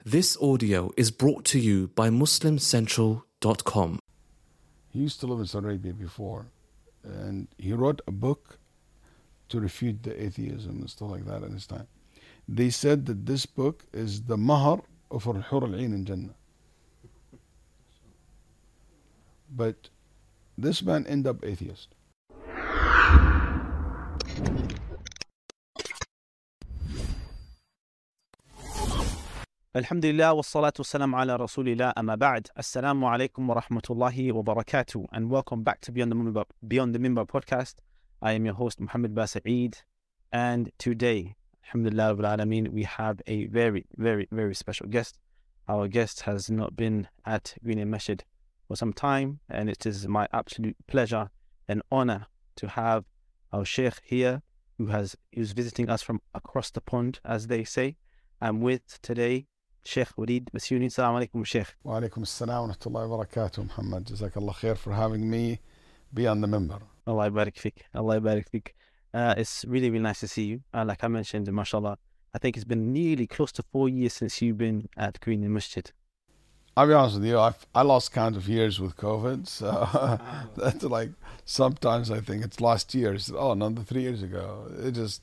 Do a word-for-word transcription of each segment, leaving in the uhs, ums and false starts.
This audio is brought to you by Muslim Central dot com. He used to live in Saudi Arabia before, and he wrote a book to refute the atheism and stuff like that in his time. They said that this book is the mahar of al-hur al-ain in Jannah. But this man ended up atheist. Alhamdulillah, wassalatu wassalam ala rasulillah, amma ba'd. Assalamu alaikum wa rahmatullahi wa barakatuh, and welcome back to Beyond the Mimbar, Beyond the Mimbar podcast. I am your host, Muhammad Basa'id, and today, alhamdulillah rabbil alameen, we have a very, very, very special guest. Our guest has not been at Green Lane Masjid for some time, and it is my absolute pleasure and honor to have our Sheikh here, who has who's visiting us from across the pond, as they say. I'm with today Sheikh Walid Basuni. Assalamu alaikum, Sheikh. Wa alaikum assalam wa rahmatullahi wa barakatuh, Muhammad. Jazakallah khair for having me be on the member. Allah barik fik. Allah barik fik. Uh, it's really, really nice to see you. Uh, like I mentioned, mashallah, I think it's been nearly close to four years since you've been at Green Lane Masjid. I'll be honest with you, I've, I lost count of years with COVID, so that's like, sometimes I think it's last year. It's, oh, another three years ago. It just,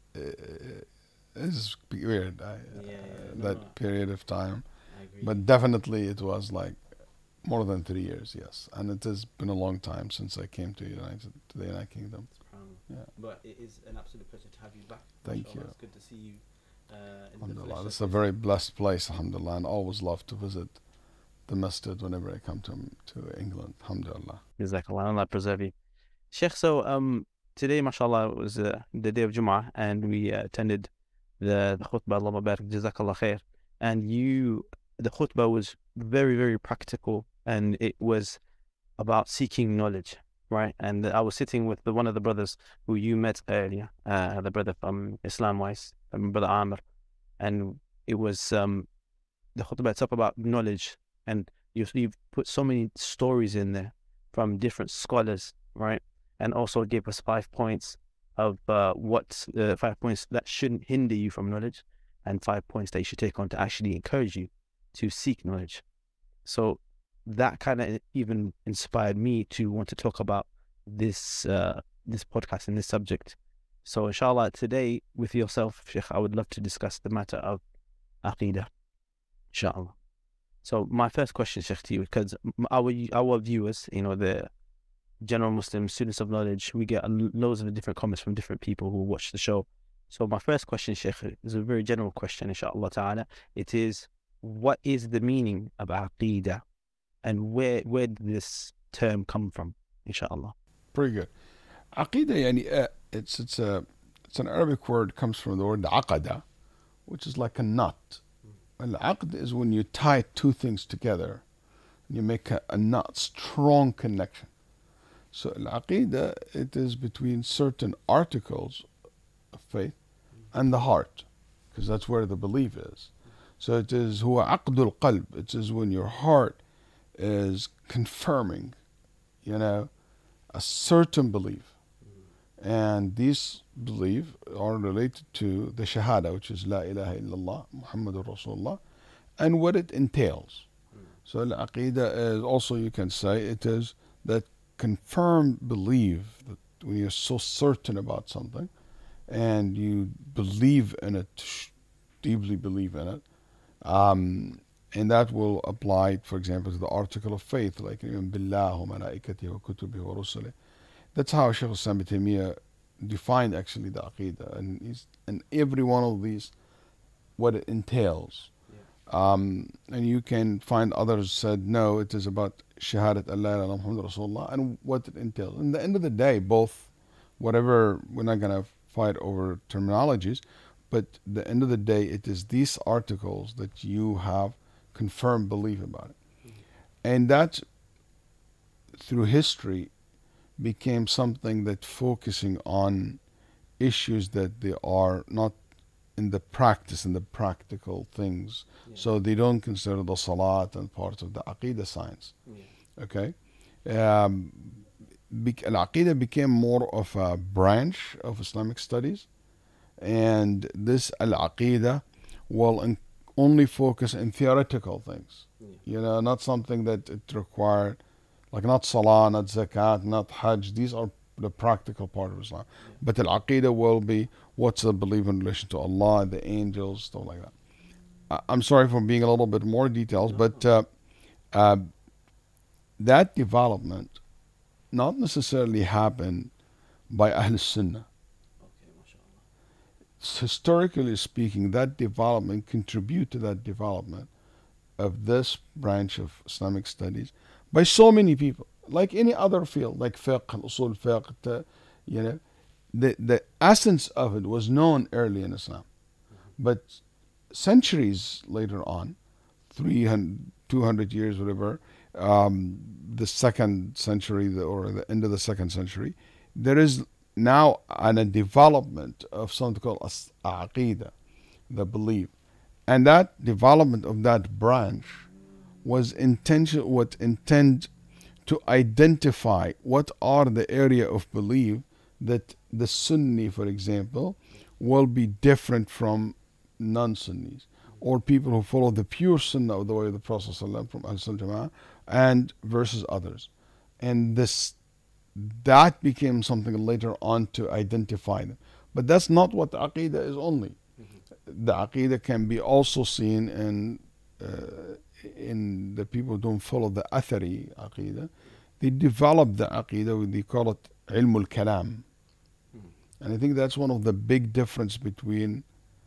it, it's just weird, I, Yeah, yeah, uh, no, that no. period of time. I agree. But definitely it was like more than three years, yes. And it has been a long time since I came to United to the United Kingdom. Yeah. But it is an absolute pleasure to have you back. Thank Mashallah, you. It's good to see you. Uh, in the Alhamdulillah. flesh. This is a very blessed place, alhamdulillah, and I always love to visit the masjid whenever I come to to England, alhamdulillah. Jazakallah, Allah preserve you. Sheikh, so um, today, mashallah, was uh, the day of Jum'ah, and we uh, attended the, the khutbah, Allah barik, Jazakallah khair. And you, the khutbah was very, very practical, and it was about seeking knowledge, right? And I was sitting with the, one of the brothers who you met earlier, uh, the brother from Islam Wise, um, Brother Amr, and it was um, the khutbah itself about knowledge, and you, you've put so many stories in there from different scholars, right? And also gave us five points of uh, what uh, five points that shouldn't hinder you from knowledge, and five points that you should take on to actually encourage you to seek knowledge. So that kind of even inspired me to want to talk about this uh, this podcast and this subject. So inshallah, today with yourself, Sheikh, I would love to discuss the matter of Aqidah, inshallah. So my first question, Sheikh, to you, because our our viewers, you know, the general Muslim students of knowledge, we get loads of different comments from different people who watch the show. So my first question, Sheikh, is a very general question, inshallah ta'ala. It is, what is the meaning of Aqidah, and where where did this term come from, inshallah? Pretty good. Aqidah, yani, uh, it's it's a it's an Arabic word, comes from the word aqada, which is like a knot. And aqd is when you tie two things together and you make a, a knot, strong connection. So al-aqidah, it is between certain articles of faith and the heart, because that's where the belief is. So it is huwa aqdul qalb. It is when your heart is confirming, you know, a certain belief. And these beliefs are related to the Shahada, which is La ilaha illallah, Muhammadur Rasulullah, and what it entails. So Al-Aqidah is also, you can say, it is that confirmed belief, that when you're so certain about something and you believe in it, deeply believe in it, um, and that will apply, for example, to the article of faith, like Billah wa malaikatihi wa kutubihi wa rusulih. That's how Shaykh al-Islam ibn Taymiyyah defined actually the Aqidah, and he's, and every one of these, what it entails. Yeah. Um, and you can find others said, no, it is about Shahadat Allah ila Muhammad Rasulullah, and what it entails. In the end of the day, both, whatever, we're not going to fight over terminologies, but at the end of the day, it is these articles that you have confirmed belief about it. Mm-hmm. And that, through history, became something that focusing on issues that they are not in the practice, in the practical things. Yeah. So they don't consider the salat and part of the aqidah science. Yeah. Okay? Um, be- Al-Aqidah became more of a branch of Islamic studies, and this Al-Aqidah will in- only focus in theoretical things. You know, not something that it required, like not salah, not zakat, not hajj. These are the practical part of Islam. But the aqidah will be what's the belief in relation to Allah, the angels, stuff like that. I- I'm sorry for being a little bit more details, but uh, uh, that development not necessarily happened by Ahl Sunnah. Historically speaking, that development contribute to that development of this branch of Islamic studies by so many people, like any other field, like fiqh, usul fiqh, uh, you know, the, the essence of it was known early in Islam. But centuries later on, three hundred, two hundred years, whatever, um, the second century the, or the end of the second century, there is now an, a development of something called as- aqidah, the belief. And that development of that branch was intention, what intend to identify what are the area of belief that the Sunni, for example, will be different from non-Sunnis, or people who follow the pure Sunnah of the way of the Prophet ﷺ from Al-Sunnah and versus others. And this that became something later on to identify them. But that's not what the Aqidah is only. The Aqidah can be also seen in uh, in the people who don't follow the Athari Aqidah. They develop the Aqidah, they call it Ilm al-Kalam. And I think that's one of the big difference between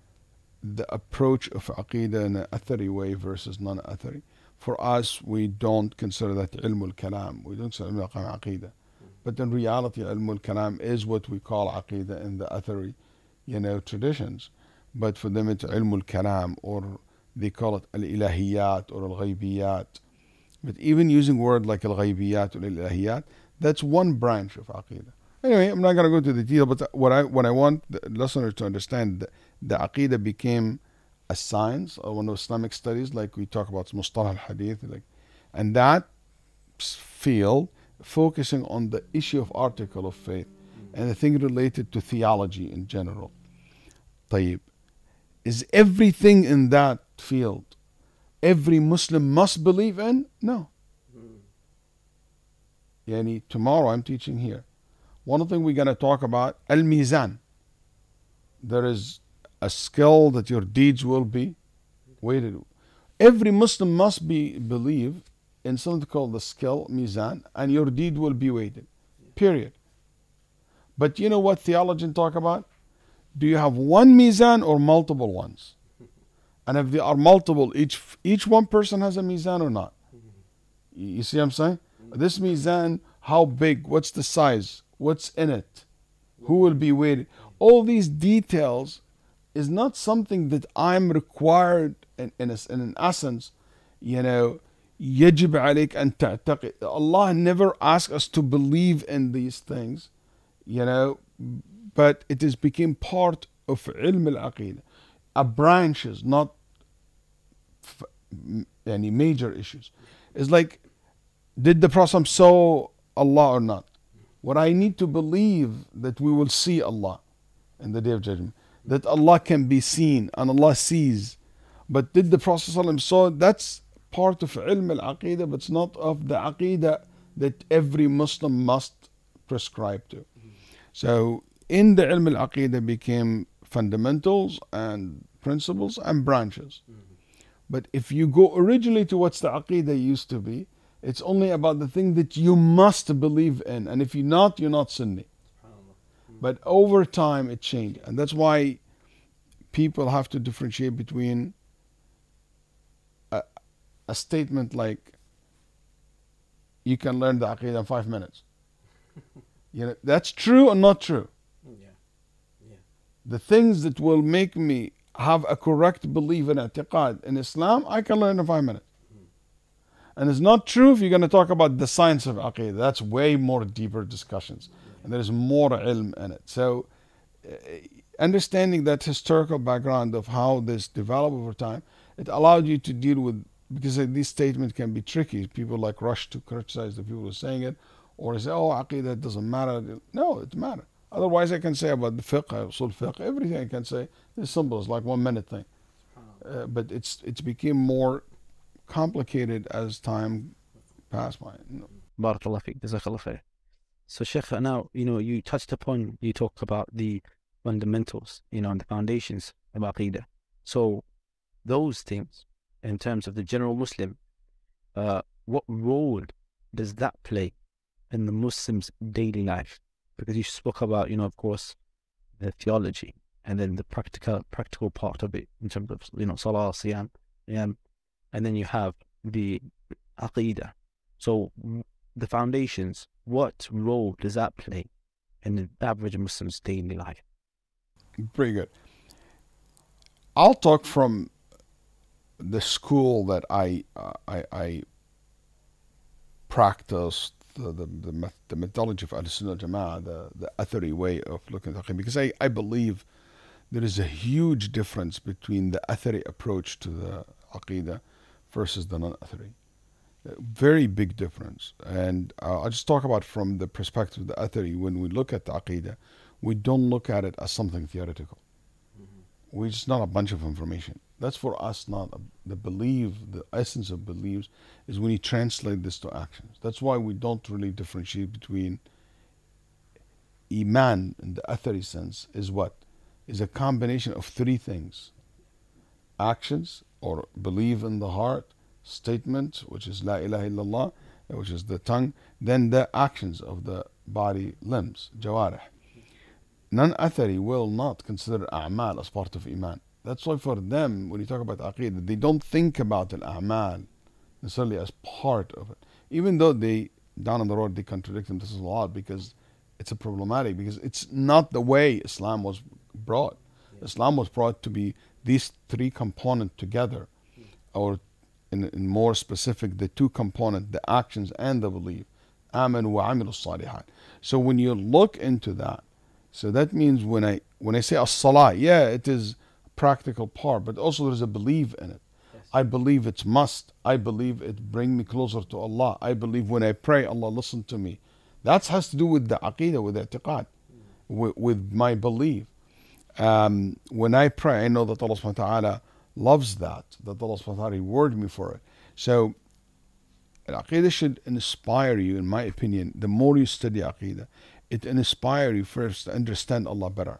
the approach of Aqidah in an Athari way versus non-Athari. For us, we don't consider that Ilm al-Kalam. We don't consider Ilm al-Kalam Aqidah. But in reality, Ilm al-Kalam is what we call Aqidah in the Athari, you know, traditions. But for them it's Ilm al-Kalam, or they call it al-Ilahiyat or al-Ghaybiyat. But even using word like al-Ghaybiyat or al-Ilahiyat, that's one branch of Aqidah. Anyway, I'm not going to go into the detail, but what I what I want the listeners to understand, the, the Aqidah became a science, or one of Islamic studies, like we talk about Mustalah al-Hadith, like, and that field focusing on the issue of article of faith and the thing related to theology in general. طيب, is everything in that field every Muslim must believe in? No. Yani, tomorrow I'm teaching here. One thing we're going to talk about, al-mizan. There is a skill that your deeds will be weighted. Every Muslim must be believe in something called the skill, mizan, and your deed will be weighted. Period. But you know what theologians talk about? Do you have one mizan or multiple ones? And if they are multiple, each each one person has a mizan or not? You see what I'm saying? This mizan, how big? What's the size? What's in it? Who will be weighted? All these details is not something that I'm required in, in, a, in an essence, you know, يجب عليك أن تعتقد. Allah never asked us to believe in these things, you know, but it has become part of ilm al-aqidah. A branches, not f- any major issues. It's like, did the Prophet saw Allah or not? What I need to believe that we will see Allah in the Day of Judgment. That Allah can be seen and Allah sees. But did the Prophet saw? That's part of ilm al-aqidah, but it's not of the aqidah that every Muslim must prescribe to. So in the ilm al-aqidah became fundamentals and principles and branches. But if you go originally to what's the aqidah used to be, it's only about the thing that you must believe in. And if you're not, you're not Sunni. But over time it changed. And that's why people have to differentiate between a, a statement like, you can learn the aqidah in five minutes. You know, that's true or not true. Yeah. Yeah. The things that will make me have a correct belief in i'tiqad in Islam, I can learn in five minutes. Mm. And it's not true if you're going to talk about the science of aqidah. That's way more deeper discussions. Yeah. And there's more ilm in it. So uh, understanding that historical background of how this developed over time, it allowed you to deal with, because these statements can be tricky. People like rush to criticize the people who are saying it, or say, oh, aqidah doesn't matter. No, it matters. Otherwise, I can say about the fiqh, usul fiqh, everything I can say is simple. It's like one minute thing. uh, but it's it's became more complicated as time passed by. No. Barakallah fiqh, Jazakallah khair. So Sheikh, now, you know, you touched upon, you talk about the fundamentals, you know, and the foundations of Aqidah. So those things, in terms of the general Muslim, uh, what role does that play in the Muslim's daily life? Because you spoke about, you know, of course, the theology and then the practical practical part of it in terms of, you know, Salah, Siyam, Yam, and then you have the Aqidah. So the foundations, what role does that play in the average Muslim's daily life? Pretty good. I'll talk from the school that I uh, I, I practiced, the the, the, the methodology of Ahl-Sunnah Jama'ah, the, the Athari way of looking at Aqidah, because I, I believe there is a huge difference between the Athari approach to the Aqidah versus the non-Athari. Very big difference. And uh, I'll just talk about from the perspective of the Athari. When we look at the Aqidah, we don't look at it as something theoretical. Mm-hmm. We just not a bunch of information. That's for us not a, the belief, the essence of beliefs is when you translate this to actions. That's why we don't really differentiate between Iman in the Athari sense is what? Is a combination of three things. Actions or belief in the heart, statement, which is La ilaha illallah, which is the tongue, then the actions of the body, limbs, jawarih. Non-Athari will not consider a'mal as part of Iman. That's why for them, when you talk about Aqidah, they don't think about al-a'mal necessarily as part of it. Even though they, down on the road, they contradict themselves a lot because it's a problematic, because it's not the way Islam was brought. Yeah. Islam was brought to be these three components together, yeah. or in, in more specific, the two components, the actions and the belief. Amanu wa amilu salihat. So when you look into that, so that means when I when I say as-salah, yeah, it is a practical part, but also there's a belief in it. Yes. I believe it's must. I believe it bring me closer to Allah. I believe when I pray, Allah listen to me. That has to do with the aqidah, with the i'tiqad, mm. with, with my belief. Um, when I pray, I know that Allah subhanahu wa ta'ala loves that, that Allah subhanahu wa ta'ala reward me for it. So Aqidah should inspire you, in my opinion. The more you study Aqidah, it inspires you first to understand Allah better.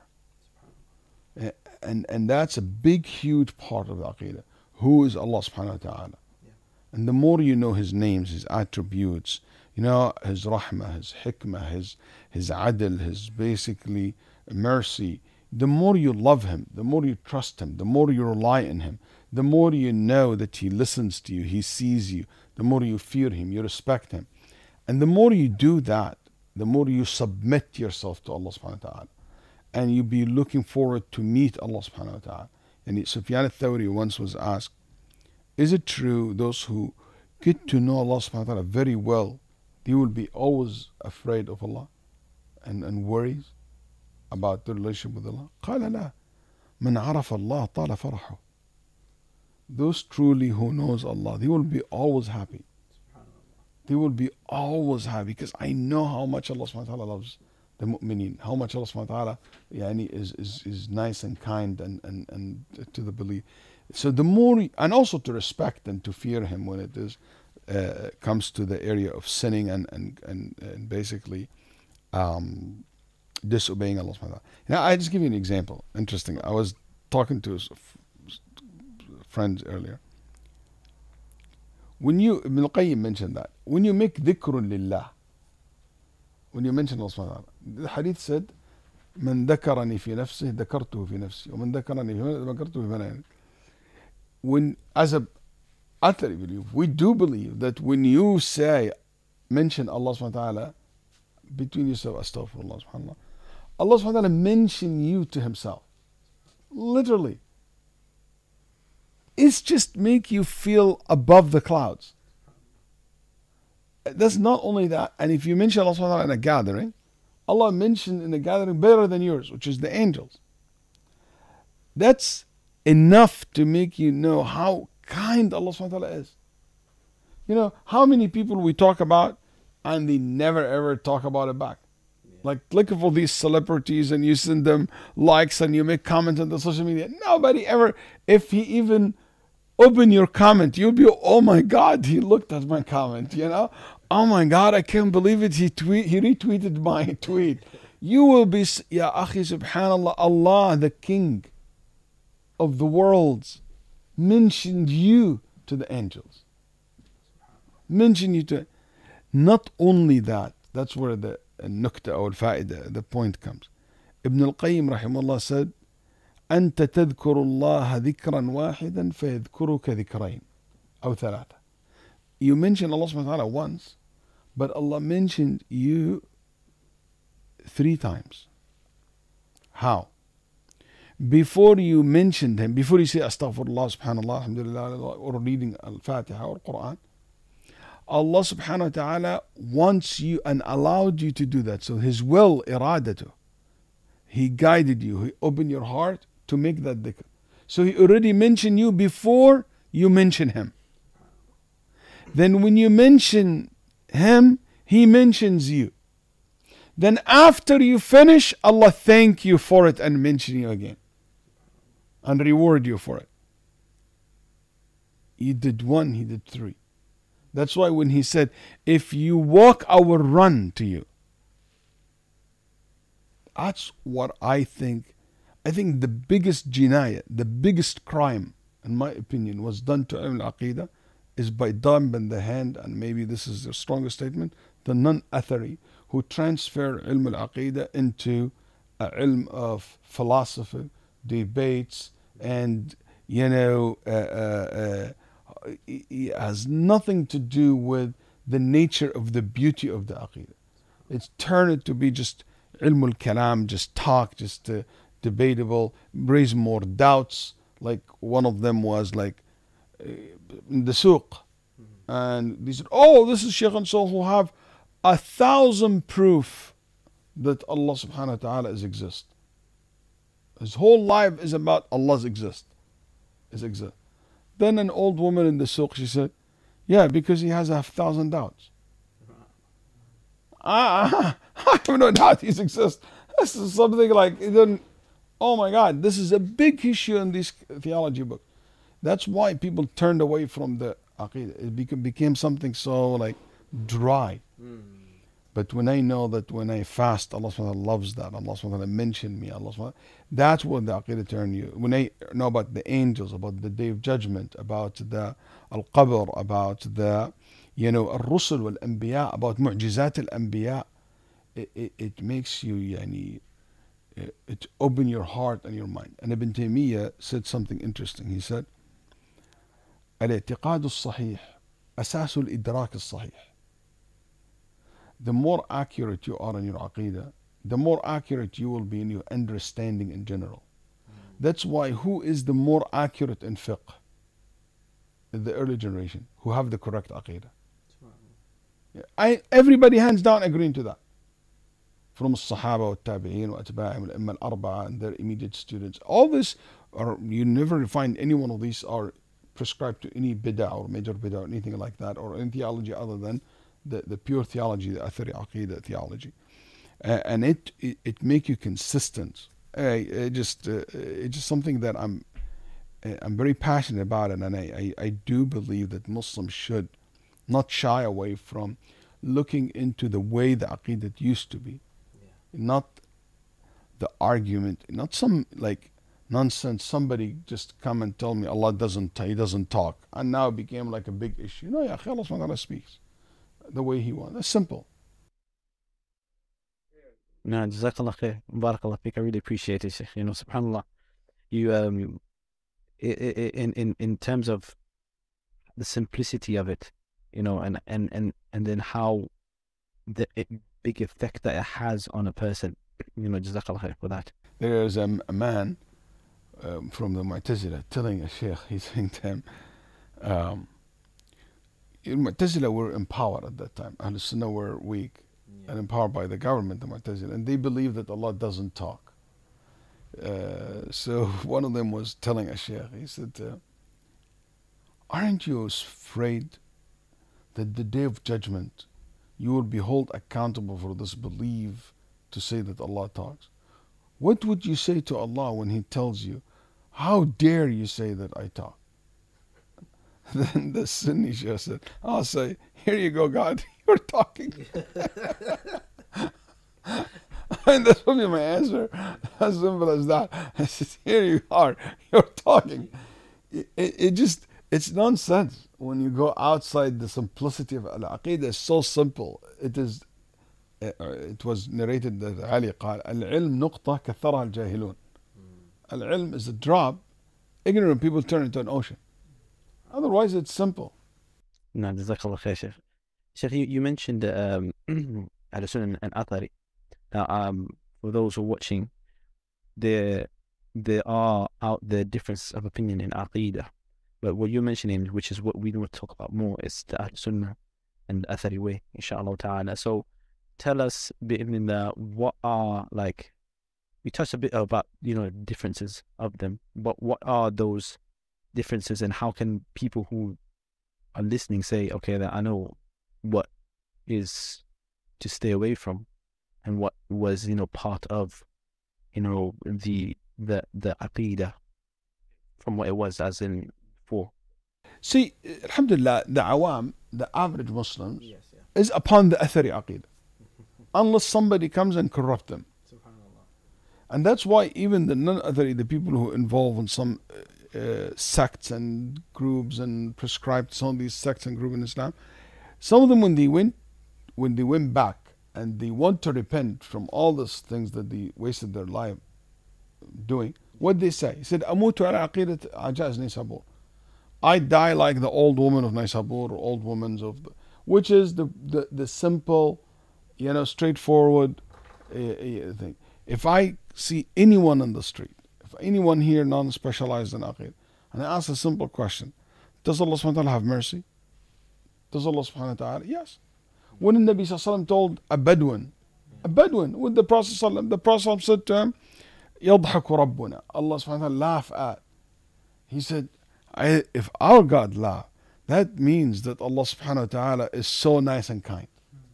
And and that's a big, huge part of the Aqidah. Who is Allah subhanahu wa ta'ala? Yeah. And the more you know His names, His attributes, you know, His rahmah, His hikmah, His, his adl, His basically mercy, the more you love Him, the more you trust Him, the more you rely on Him, the more you know that He listens to you, He sees you, the more you fear Him, you respect Him. And the more you do that, the more you submit yourself to Allah subhanahu wa ta'ala. And you be looking forward to meet Allah subhanahu wa ta'ala. And Sufyan al-Thawri once was asked, is it true those who get to know Allah subhanahu wa ta'ala very well, they will be always afraid of Allah and, and worries about the relationship with Allah? قال لا من عرف الله طال فرحه. Those truly who knows Allah, they will be always happy. They will be always happy because I know how much Allah subhanahu wa ta'ala loves the mu'mineen, how much Allah subhanahu wa ta'ala yani, is, is, is nice and kind and, and, and to the belief. So the more, and also to respect and to fear Him when it is uh, comes to the area of sinning and, and, and, and basically um, disobeying Allah subhanahu wa ta'ala. Now, I just give you an example. Interesting. I was talking to friends earlier. When you, Ibn al-Qayyim mentioned that, when you make dhikrun lillah, when you mention Allah subhanahu wa ta'ala, the hadith said, من ذكرني في نفسه ذكرته في نفسي ومن ذكرني في ملأ ذكرته في ملأ. When, as a Athari belief, we do believe that when you say, mention Allah subhanahu wa ta'ala, between yourself, astaghfirullah subhanallah, Allah subhanahu wa ta'ala mention you to Himself. Literally. It's just make you feel above the clouds. That's not only that, and if you mention Allah subhanahu wa ta'ala in a gathering, Allah mentioned in a gathering better than yours, which is the angels. That's enough to make you know how kind Allah subhanahu wa ta'ala is. You know, how many people we talk about and they never ever talk about it back. Yeah. Like, look for these celebrities and you send them likes and you make comments on the social media. Nobody ever, if he even open your comment, you'll be, oh my God, he looked at my comment, you know? Oh my God, I can't believe it. He tweet, he retweeted my tweet. You will be, Ya Akhi, subhanallah, Allah, the King of the worlds, mentioned you to the angels. Mention you to, not only that, that's where the nukta or faida, the point comes. Ibn al-Qayyim rahimahullah said, أنت تذكر الله ذكرا واحدا فيذكرك ذكرين أو ثلاثة. You mention Allah subhanahu wa ta'ala once, but Allah mentioned you three times. How? Before you mentioned him, before you say astaghfirullah, subhanallah, alhamdulillah, or reading al-Fatiha or Quran, Allah subhanahu wa ta'ala wants you and allowed you to do that. So His will, iradatu, He guided you, He opened your heart to make that dhikr. So He already mentioned you before you mention Him. Then when you mention Him, He mentions you. Then after you finish, Allah thank you for it and mention you again. And reward you for it. You did one, He did three. That's why when He said, if you walk, I will run to you. That's what I think. I think the biggest jinayah, the biggest crime, in my opinion, was done to Ilm al-Aqidah is by dumping the hand, and maybe this is the strongest statement, the non-athari, who transfer Ilm al-Aqidah into a ilm of philosophy, debates, and, you know, uh, uh, uh, it has nothing to do with the nature of the beauty of the Aqidah. It's turned it to be just ilm al-kalam, just talk, just uh, debatable, raise more doubts. Like one of them was like uh, in the suq, and they said, oh, this is Shaykh and so who have a thousand proof that Allah subhanahu wa ta'ala is exist. His whole life is about Allah's exist. Is exist. Then an old woman in the suq, she said, yeah, because he has a thousand doubts. Ah, I have no doubt he's exist. This is something like, it didn't, oh my God, this is a big issue in these theology books. That's why people turned away from the Aqidah. It became, became something so like dry. Mm. But when I know that when I fast, Allah subhanahu wa ta'ala loves that. Allah subhanahu wa ta'ala mentioned me. Allah subhanahu wa ta'ala, that's what the Aqidah turned you. When I know about the angels, about the Day of Judgment, about the Al-Qabr, about the, you know, Al-Rusul wal-Anbiya, about Mu'jizat al-Anbiya, it, it, it makes you, yani, it, it open your heart and your mind. And Ibn Taymiyyah said something interesting. He said, الاعتقاد الصحيح أساس الإدراك الصحيح. The more accurate you are in your aqidah, the more accurate you will be in your understanding in general. Mm. That's why who is the more accurate in fiqh? The early generation, who have the correct aqidah. Yeah. I, everybody hands down agreeing to that. From Sahaba wa Tabi'een wa Atba'im wa Imam al-Arba'a and their immediate students. All this, are, you never find any one of these are prescribed to any bid'ah or major bid'ah or anything like that, or in theology other than the, the pure theology, the Athari Aqidah theology. Uh, and it, it it make you consistent. Uh, it just uh, it's just something that I'm I'm very passionate about it, and I, I, I do believe that Muslims should not shy away from looking into the way the Aqidah used to be. Yeah. Not the argument, not some like nonsense, somebody just come and tell me Allah doesn't, He doesn't talk, and now it became like a big issue. No, ya Allah subhanahu wa ta'ala speaks the way He wants. That's simple. No, Jazakallah khair. Barakallah fiqh. I really appreciate it, Sheikh. You know, subhanAllah, you, um, in, in, in terms of the simplicity of it, you know, and, and, and, and then how the big effect that it has on a person, you know, Jazakallah khair for that. There is a, a man um, from the Mu'tazila telling a Sheikh, he's saying to him, um, Mu'tazila were empowered at that time. Ahl Sunnah were weak, yeah, and empowered by the government, the Mu'tazila, and they believe that Allah doesn't talk. Uh, so one of them was telling a Sheikh, he said, uh, aren't you afraid that the Day of Judgment you will be held accountable for this belief to say that Allah talks? What would you say to Allah when He tells you, how dare you say that I talk? Then the Sunni Shia said, I'll say, here you go, God, you're talking. And that's probably my answer. As simple as that. I said, here you are, you're talking. It, it, it just, it's nonsense. When you go outside the simplicity of Al-Aqidah, it's so simple. It is, it was narrated that Ali قال, العلم نقطة كثرها الجاهلون. Al-ilm is a drop. Ignorant people turn into an ocean. Otherwise, it's simple. No, Jazakallah khair, Sheikh. Sheikh, you, you mentioned um, Ahl Sunnah and Athari. Now, um, for those who are watching, there, there are out there difference of opinion in Aqidah. But what you're mentioning, which is what we want to talk about more, is the Ahl Sunnah and Athari way, inshallah ta'ala. So tell us, bi'idhnillah, what are, like, we touched a bit about, you know, differences of them, but what are those differences, and how can people who are listening say, okay, that I know what is to stay away from and what was, you know, part of, you know, the the the Aqidah from what it was as in before. See, alhamdulillah, the awam, the average Muslims, Yes, yeah. is upon the Athari Aqidah. Unless somebody comes and corrupt them. And that's why even the non-Athari, the people who involve in some uh, sects and groups and prescribed some of these sects and groups in Islam, some of them when they went, when they went back and they want to repent from all these things that they wasted their life doing, what they say? He said, "Amutu ala aqidat Ajaz Nisabur." I die like the old woman of Nisabur, or old women of, the, which is the, the the simple, you know, straightforward uh, uh, thing. If I see anyone on the street, if anyone here non-specialized in Aqid, and I ask a simple question, does Allah subhanahu wa ta'ala have mercy? Does Allah subhanahu wa ta'ala? Yes. When the Nabi sallallahu alayhi wa sallam told a Bedouin, a Bedouin with the Prophet sallallahu alayhi wa sallam, the Prophet said to him, يضحك ربنا, Allah subhanahu wa ta'ala laugh at. He said, I, if our God laugh, that means that Allah subhanahu wa ta'ala is so nice and kind.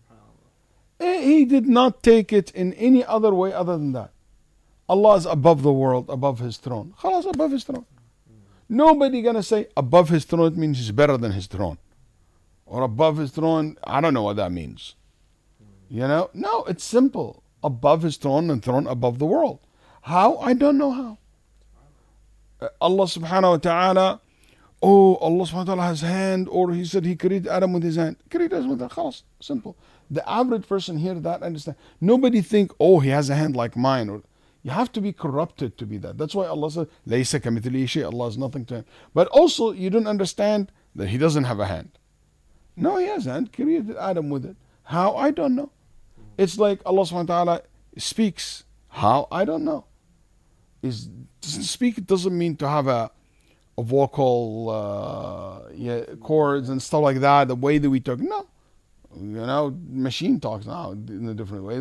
He did not take it in any other way other than that. Allah is above the world, above His throne. Khalas, above His throne. Nobody gonna say above His throne, it means He's better than His throne. Or above His throne, I don't know what that means. You know? No, it's simple. Above His throne and throne above the world. How? I don't know how. Uh, Allah subhanahu wa ta'ala, oh, Allah subhanahu wa ta'ala has hand, or He said He created Adam with His hand. Created Adam with His hand. Khalas, simple. The average person hear that, understand. Nobody think, oh, he has a hand like mine. Or you have to be corrupted to be that. That's why Allah said, "Laysa kamithlihi shay." Allah is nothing to him. But also, you don't understand that He doesn't have a hand. No, He has a hand. Created Adam with it. How? I don't know. It's like Allah subhanahu wa ta'ala speaks. How? I don't know. Is doesn't speak doesn't mean to have a a vocal uh, yeah, chords and stuff like that. The way that we talk. No. You know, machine talks now in a different way.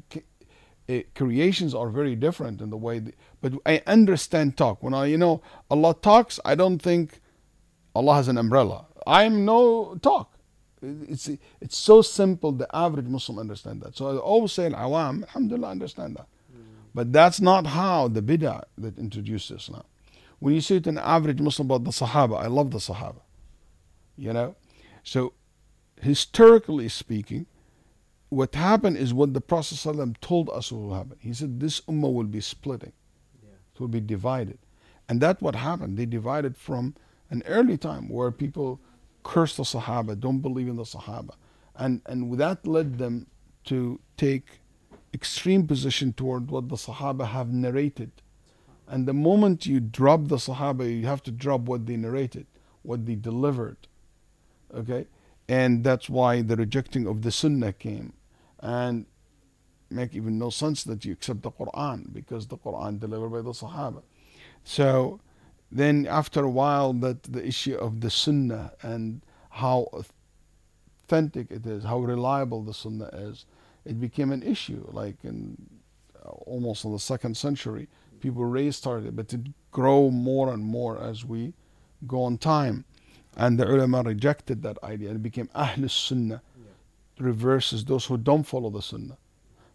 That creations are very different in the way, they, but I understand talk. When I, you know, Allah talks, I don't think Allah has an umbrella. I am no talk. It's it's so simple. The average Muslim understand that. So I always say, al-awam, alhamdulillah, understand that. Mm. But that's not how the bid'ah that introduced Islam. When you say to an average Muslim about the Sahaba, I love the Sahaba. You know, so. Historically speaking, what happened is what the Prophet ﷺ told us will happen. He said this ummah will be splitting. Yeah. It will be divided. And that's what happened. They divided from an early time where people cursed the Sahaba, don't believe in the Sahaba. And, and that led them to take extreme position toward what the Sahaba have narrated. And the moment you drop the Sahaba, you have to drop what they narrated, what they delivered. Okay? And that's why the rejecting of the Sunnah came. And make even no sense that you accept the Quran, because the Quran delivered by the Sahaba. So then after a while, that the issue of the Sunnah and how authentic it is, how reliable the Sunnah is, it became an issue. Like in uh, almost in the second century, people raised started, but it grow more and more as we go on time. And the ulama rejected that idea and it became Ahlus Sunnah, yeah. Reverses those who don't follow the Sunnah.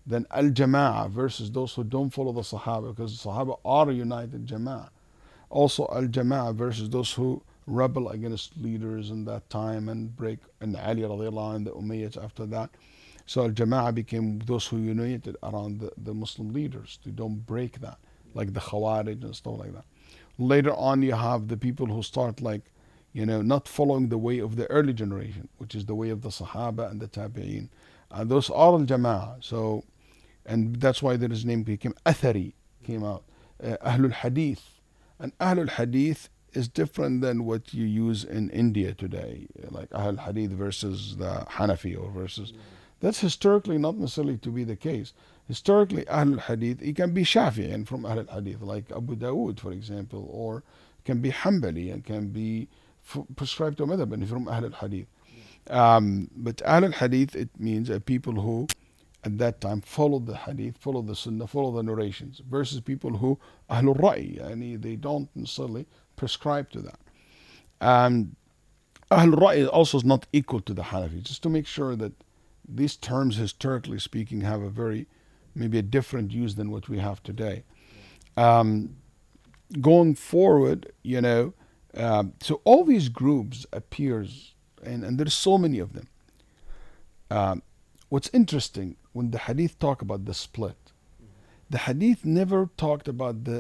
Then al-Jama'ah versus those who don't follow the Sahaba, because the Sahaba are a united Jama'ah. Also al-Jama'ah versus those who rebel against leaders in that time and break, and Ali radiallahu and the Umayyads after that. So al-Jama'ah became those who united around the, the Muslim leaders. They don't break that, like the Khawarij and stuff like that. Later on you have the people who start like, you know, not following the way of the early generation, which is the way of the Sahaba and the Tabi'een. And those are al-Jama'ah. So, and that's why there is name became Athari, came out. Uh, Ahlul Hadith. And Ahlul Hadith is different than what you use in India today, like Ahlul Hadith versus the Hanafi or versus. That's historically not necessarily to be the case. Historically, Ahlul Hadith, it can be Shafi'i and from Ahlul Hadith, like Abu Dawood, for example, or can be Hanbali and can be f- prescribed to madhab and from Ahlul Hadith. Um, but Ahlul Hadith, it means uh, people who at that time followed the Hadith, followed the Sunnah, followed the narrations, versus people who Ahlul Ra'i, and they don't necessarily prescribe to that. And Ahlul Ra'i also is not equal to the Hanafi, just to make sure that these terms, historically speaking, have a very, maybe a different use than what we have today. Um, going forward, you know, um, so all these groups appears, and, and there's so many of them. Um, what's interesting, when the hadith talk about the split, the hadith never talked about the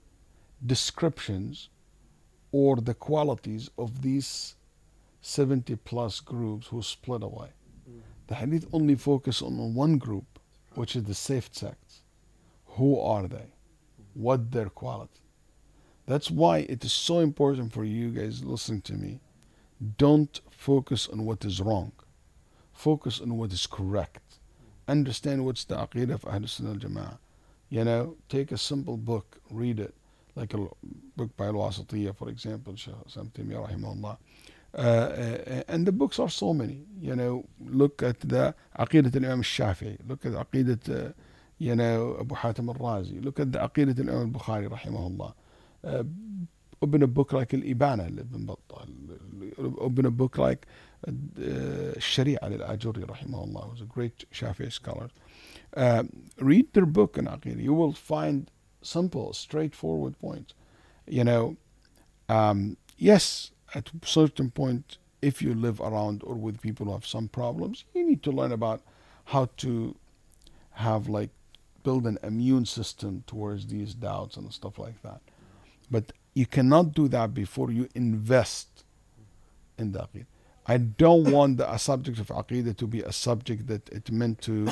descriptions or the qualities of these seventy plus groups who split away. The hadith only focus on one group, which is the safe sects. Who are they? What their quality? That's why it is so important for you guys listening to me. Don't focus on what is wrong. Focus on what is correct. Understand what's the aqeedah of Ahlul Sunnah al-Jama'ah. You know, take a simple book, read it, like a book by Al-Wasitiyya, for example, Shaykh Islam Taymiyyah rahimahullah. Uh, uh, and the books are so many. You know, look at the Aqidat al-Imam al-Shafi'i. Look at Aqidat, uh, you know, Abu Hatim al-Razi. Look at the Aqidat al-Imam al-Bukhari, rahimahullah. Uh, open a book like Al-Ibana, Ibn Battal. Open a book like uh, Sharia al-Ajuri, rahimahullah, who's a great Shafi'i scholar. Uh, read their book in Aqidah. You will find simple, straightforward points. You know, um, yes, at a certain point, if you live around or with people who have some problems, you need to learn about how to have like build an immune system towards these doubts and stuff like that. But you cannot do that before you invest in the Aqidah. I don't want the a subject of Aqidah to be a subject that it's meant to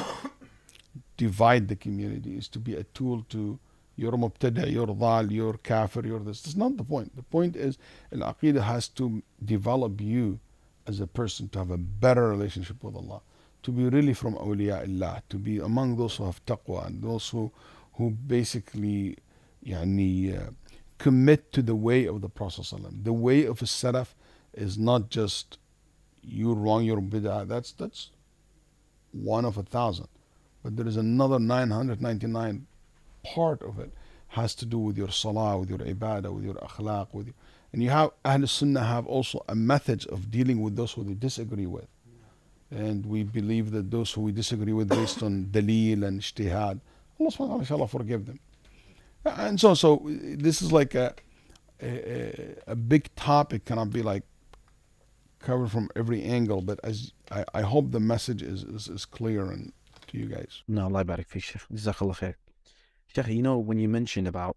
divide the community, is to be a tool to you're mubtada, you're dhal, you're kafir, you're this. That's not the point. The point is Al-Aqidah has to develop you as a person to have a better relationship with Allah, to be really from awliya Allah, to be among those who have taqwa and those who, who basically yani, uh, commit to the way of the Prophet ﷺ. The way of a salaf is not just you're wrong, you're bid'ah. That's, that's one of a thousand. But there is another nine hundred ninety-nine part of it has to do with your salah, with your ibadah, with your akhlaq, with your, and you have Ahl Sunnah have also a method of dealing with those who they disagree with. And we believe that those who we disagree with based on dalil and ijtihad, Allah subhanahu wa ta'ala inshallah forgive them. And so so this is like a a, a big topic, cannot be like covered from every angle, but as I, I hope the message is, is, is clear and to you guys. No, Allah barik fi Sheikh. Jazakallah khair. Sheikh, you know, when you mentioned about,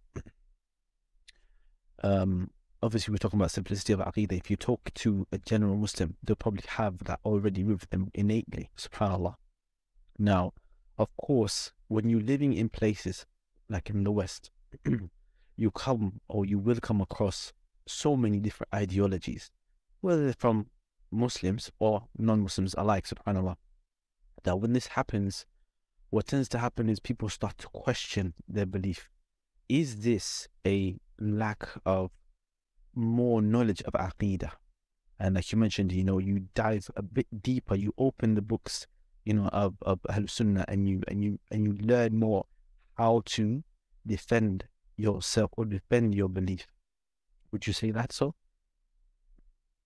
um, obviously we're talking about simplicity of Aqidah. If you talk to a general Muslim, they'll probably have that already with them innately, subhanAllah. Now, of course, when you're living in places like in the West, you come or you will come across so many different ideologies, whether they're from Muslims or non-Muslims alike, subhanAllah. That when this happens, what tends to happen is people start to question their belief. Is this a lack of more knowledge of Aqidah? And like you mentioned, you know, you dive a bit deeper, you open the books, you know, of, of Ahlul Sunnah, and you and you and you learn more how to defend yourself or defend your belief. Would you say that so?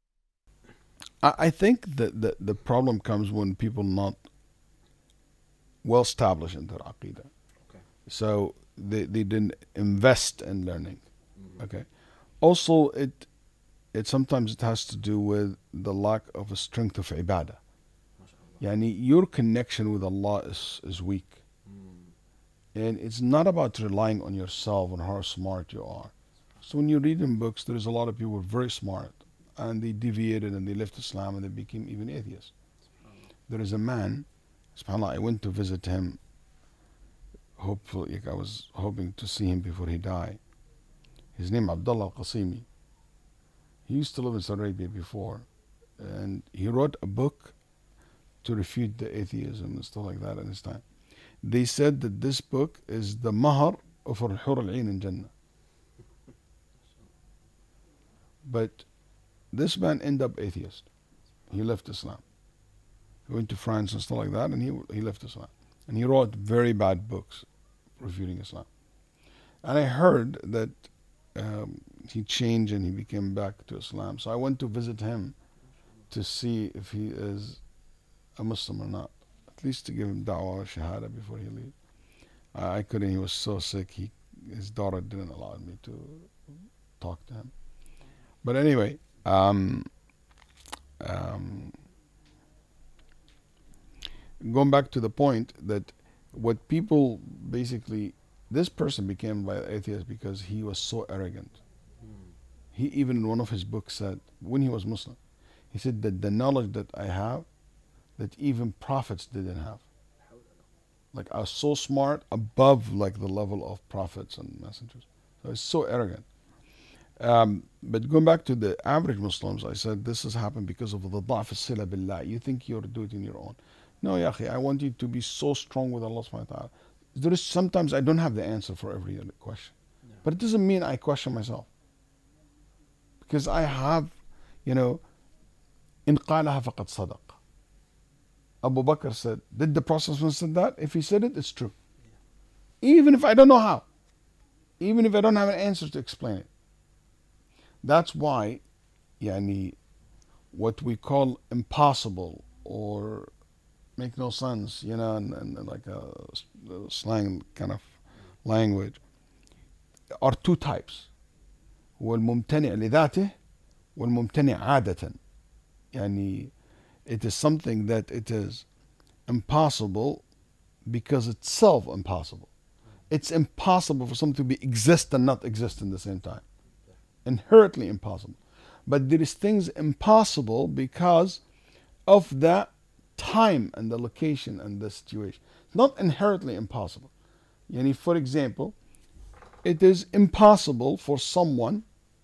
I, I think that the, the problem comes when people not well established in their aqidah. Okay. So they, they didn't invest in learning. Mm-hmm. Okay. Also, it it sometimes it has to do with the lack of a strength of ibadah. Yani your connection with Allah is, is weak. Mm. And it's not about relying on yourself and how smart you are. So when you read in books, there's a lot of people very smart and they deviated and they left Islam and they became even atheists. There is a man, subhanAllah, I went to visit him. Hopefully, I was hoping to see him before he died. His name Abdullah Al-Qasimi. He used to live in Saudi Arabia before, and he wrote a book to refute the atheism and stuff like that in his time. They said that this book is the mahar of Al-Hur Al-Ain in Jannah. But this man ended up atheist. He left Islam. He went to France and stuff like that, and he he left Islam. And he wrote very bad books refuting Islam. And I heard that um, he changed and he became back to Islam. So I went to visit him to see if he is a Muslim or not. At least to give him da'wah or shahada before he leaves. I, I couldn't. He was so sick. He his daughter didn't allow me to talk to him. But anyway, um, um, going back to the point that what people basically, this person became by atheist because he was so arrogant. Mm. He even in one of his books said, when he was Muslim, he said that the knowledge that I have, that even prophets didn't have. Like I was so smart, above like the level of prophets and messengers. So it's so arrogant. Um, but going back to the average Muslims, I said this has happened because of the da'f as-sila billah. You think you're doing it in your own. No, ya akhi, I want you to be so strong with Allah subhanahu wa ta'ala. There is sometimes I don't have the answer for every question. No. But it doesn't mean I question myself. Because I have, you know, in qalaha faqad sadaq. Abu Bakr said, did the Prophet said that? If he said it, it's true. Yeah. Even if I don't know how. Even if I don't have an answer to explain it. That's why, yani, what we call impossible or make no sense, you know, and, and like a, a slang kind of language, are two types. والممتنع لذاته والممتنع عادة. يعني, it is something that it is impossible because it's self impossible. It's impossible for something to be exist and not exist in the same time. Inherently impossible. But there is things impossible because of the time and the location and the situation. Not inherently impossible. Yani, for example, it is impossible for someone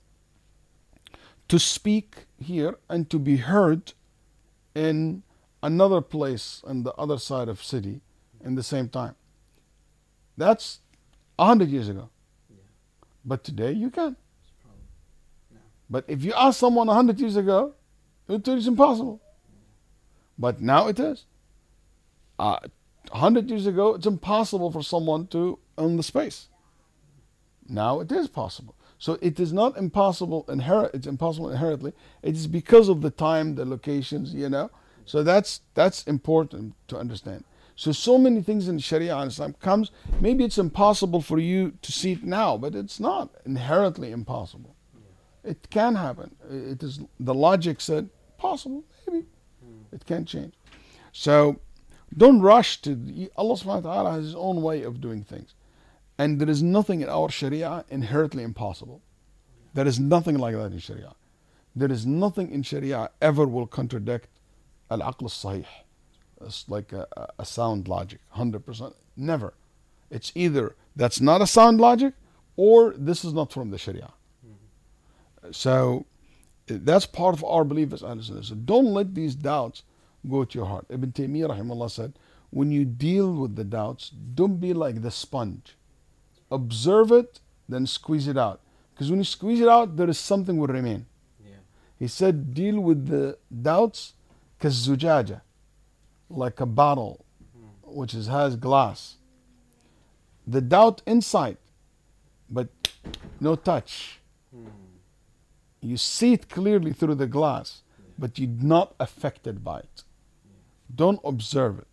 to speak here and to be heard in another place on the other side of city in the same time. That's a hundred years ago. Yeah. But today you can. No. But if you ask someone a hundred years ago, it is impossible. But now it is. Uh, a hundred years ago, it's impossible for someone to own the space. Now it is possible. So it is not impossible inherent. It's impossible inherently. It is because of the time, the locations, you know. So that's that's important to understand. So so many things in Sharia and Islam comes. Maybe it's impossible for you to see it now, but it's not inherently impossible. Yeah. It can happen. It is the logic said possible. Maybe mm. It can change. So don't rush to Allah subhanahu wa ta'ala has His own way of doing things. And there is nothing in our Sharia inherently impossible. There is nothing like that in Sharia. There is nothing in Sharia ever will contradict al-aql al-sahih. It's like a, a sound logic, one hundred percent. Never. It's either that's not a sound logic or this is not from the Sharia. Mm-hmm. So that's part of our belief as Ahlul Sunnah. So don't let these doubts go to your heart. Ibn Taymiyyah rahimahullah said, when you deal with the doubts, don't be like the sponge. Observe it, then squeeze it out. Because when you squeeze it out, there is something will remain. Yeah. He said, deal with the doubts كالزجاجة, like a bottle mm. which is, has glass. The doubt inside, but no touch. Mm. You see it clearly through the glass, yeah. but you're not affected by it. Yeah. Don't observe it.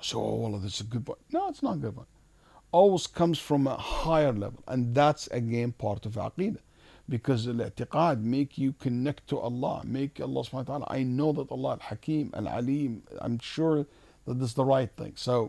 So, oh, well, this is a good point. No, it's not a good point. Always comes from a higher level. And that's again part of Aqidah. Because al-i'tiqad make you connect to Allah. Make Allah subhanahu wa ta'ala. I know that Allah al-Hakim, al-Alim. I'm sure that this is the right thing. So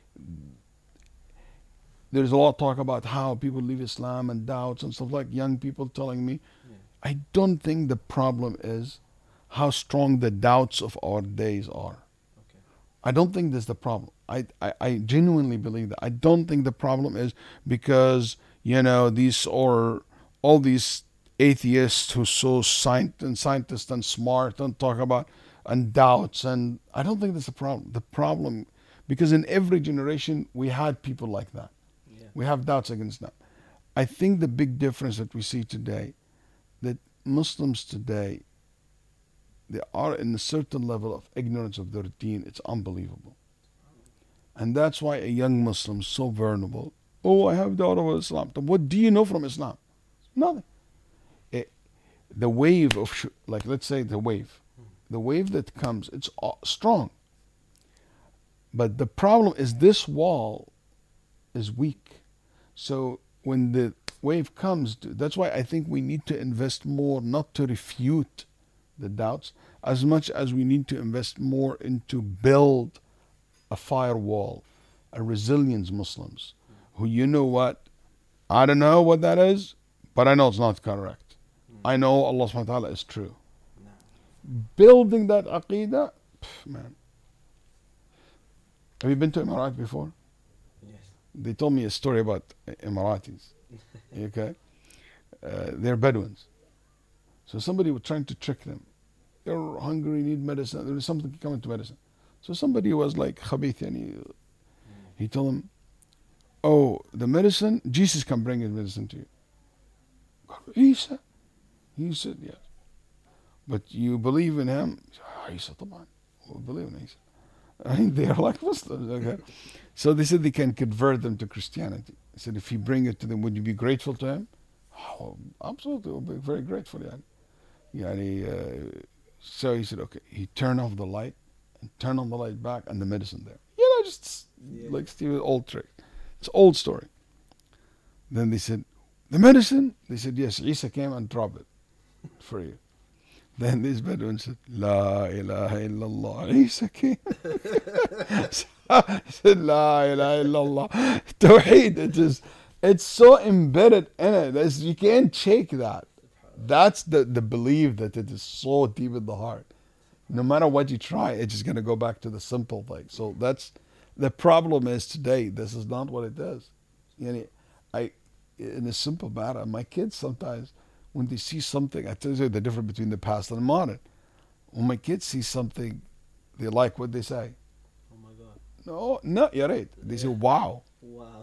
there's a lot of talk about how people leave Islam and doubts and stuff, like young people telling me. Yeah. I don't think the problem is how strong the doubts of our days are. Okay. I don't think that's the problem. I, I, I genuinely believe that. I don't think the problem is because, you know, these or all these atheists who so science and scientists and smart and talk about and doubts, and I don't think that's the problem. The problem, because in every generation we had people like that. Yeah. We have doubts against that. I think the big difference that we see today, that Muslims today, they are in a certain level of ignorance of their deen. It's unbelievable. And that's why a young Muslim is so vulnerable. Oh, I have doubt about Islam. What do you know from Islam? Nothing. It, the wave of, sh- like let's say the wave, the wave that comes, it's uh, strong. But the problem is this wall is weak. So when the wave comes, that's why I think we need to invest more, not to refute the doubts, as much as we need to invest more into build a firewall, a resilience Muslims, who, you know what, I don't know what that is, but I know it's not correct. I know Allah subhanahu wa ta'ala is true. No. Building that aqidah, pff, man. Have you been to Emirat before? Yes. They told me a story about Emiratis. Okay? Uh, they're Bedouins. So somebody was trying to trick them. You're hungry, need medicine. There is something coming to medicine. So somebody was like khabith, and he, he told them, oh, the medicine, Jesus can bring his medicine to you. Isa? He said, yes. But you believe in him? Isa, طبعا. We believe in Isa. I mean, they are like Muslims, okay? So they said they can convert them to Christianity. They said, if you bring it to them, would you be grateful to him? Oh, absolutely, we'll be very grateful, yani. Yani, uh, so he said, okay. He turned off the light and turned on the light back and the medicine there. You know, just Yeah. like Steve, old trick. It's old story. Then they said, the medicine? They said, yes, Isa came and dropped it for you. Then this Bedouin said, La ilaha illallah. Isa came. He said, La ilaha illallah. Tawheed, it is, it's so embedded in it. It's, you can't shake that. That's the, the belief that it is so deep in the heart. No matter what you try, it's just going to go back to the simple thing. So that's, the problem is today, this is not what it is. You know, I, in a simple matter, my kids sometimes, when they see something, I tell you the difference between the past and the modern. When my kids see something, they like what they say. Oh my God. No, no, you're right. They say, wow, Wow.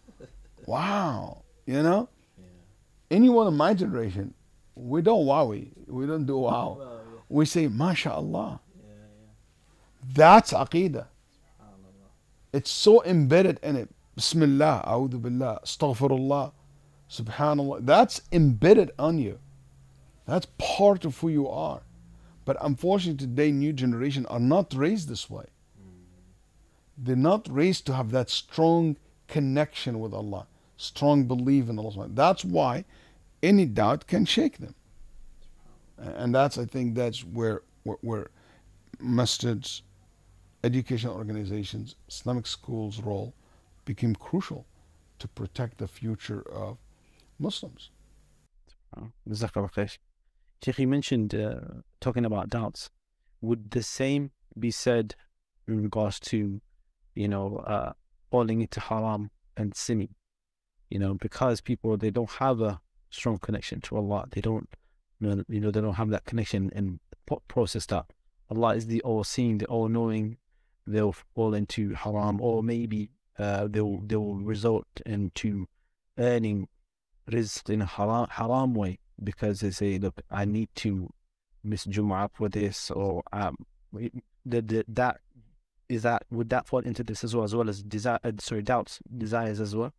wow. You know, Yeah. anyone in my generation, we don't wowie. We don't do wow. Wow, yeah. We say, MashaAllah. Yeah, yeah. That's Aqidah. SubhanAllah. It's so embedded in it. Bismillah, A'udhu Billah, Astaghfirullah, Subhanallah. That's embedded on you. That's part of who you are. But unfortunately today, new generation are not raised this way. They're not raised to have that strong connection with Allah, strong belief in Allah. That's why any doubt can shake them. And that's, I think, that's where where, where masjids, educational organizations, Islamic schools' role became crucial to protect the future of Muslims. Oh, Jazakallah khair. Sheikh, you mentioned uh, talking about doubts. Would the same be said in regards to, you know, uh, falling into haram and sinning? You know, because people, they don't have a strong connection to Allah. They don't, you know, you know, they don't have that connection and po- process that Allah is the all-seeing, the all-knowing. They'll fall into haram, or maybe uh, they'll they'll result into earning rizq in a haram, haram way, because they say, look, I need to miss Jum'ah for this, or um, the, the, that is that would that fall into this as well, as well as desire, uh, sorry, doubts, desires as well?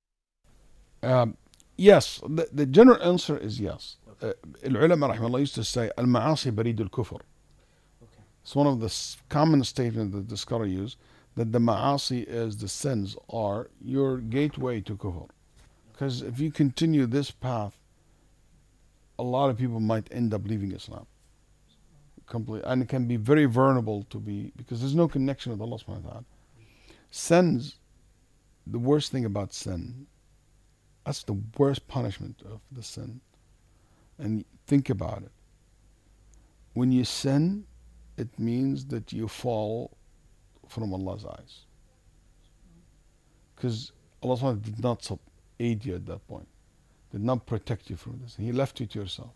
Um, yes, the, the general answer is yes. Uh, Al-ulama rahimahullah used to say, Al-ma'asi barid al-kufr. Okay. It's one of the s- common statements that the scholar use, that the ma'asi is, the sins are your gateway to kufr. Because if you continue this path, a lot of people might end up leaving Islam. Complete, and it can be very vulnerable to be, because there's no connection with Allah subhanahu wa ta'ala. Sins, the worst thing about sin, that's the worst punishment of the sin. And think about it. When you sin, it means that you fall from Allah's eyes. Because Allah subhanahu wa ta'ala did not aid you at that point, did not protect you from this. He left you to yourself.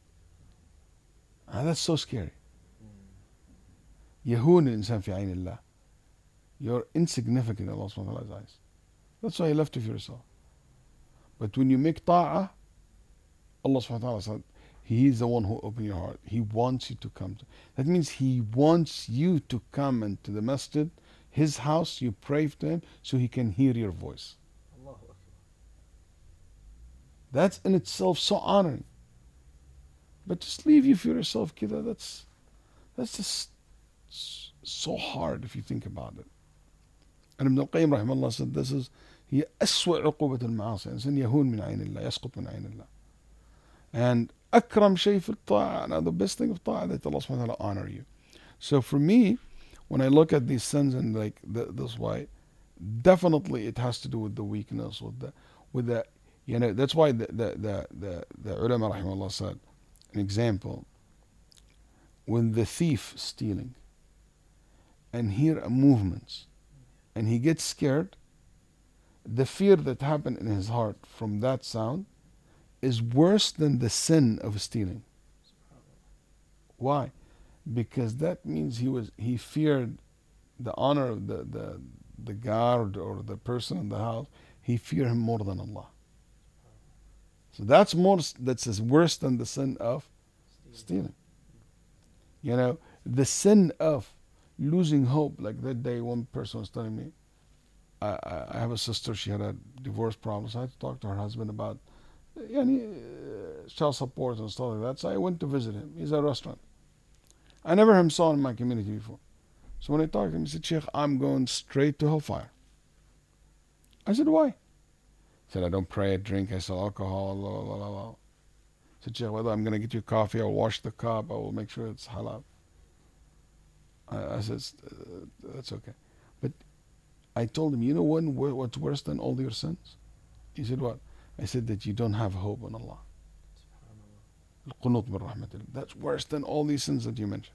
And that's so scary. يهون الإنسان في عين الله. You're insignificant in Allah subhanahu wa ta'ala's eyes. That's why He left you for yourself. But when you make ta'ah, Allah subhanahu wa ta'ala said, He is the one who opened your heart. He wants you to come to. That means He wants you to come into the masjid, His house, you pray to Him so He can hear your voice. Allahu Akbar. That's in itself so honoring. But just leave you for yourself, kida, that's, that's just so hard if you think about it. And Ibn al-Qayyim rahimahullah said this is هي أسوأ عقوبة المعاصي. الإنسان يهون من عين الله, يسقط من عين الله. And أكرم شيء في الطاعة, now the best thing of ta'ah, that Allah subhanahu wa ta'ala honor you. So for me, when I look at these sins and like the, this way, definitely it has to do with the weakness, with the, with the, you know, that's why the the the the, the ulama rahimahullah said, an example, when the thief stealing and hear movements and he gets scared, the fear that happened in his heart from that sound is worse than the sin of stealing. Why? Because that means he was he feared the honor of the, the, the guard or the person in the house. He feared him more than Allah. So that's more that's worse than the sin of stealing. You know, the sin of losing hope, like that day one person was telling me, I, I, I have a sister, she had a divorce problem, so I had to talk to her husband about yani, uh, child support and stuff like that. So I went to visit him. He's at a restaurant. I never him saw in my community before. So when I talked to him, he said, Sheikh, I'm going straight to hellfire. I said, why? He said, I don't pray, I drink, I sell alcohol, blah, blah, blah, blah. I said, Sheikh, whether I'm going to get you coffee, I'll wash the cup, I will make sure it's halal. I, I said, uh, that's okay. But I told him, you know what, what's worse than all your sins? He said, what? I said that you don't have hope in Allah. That's worse than all these sins that you mentioned.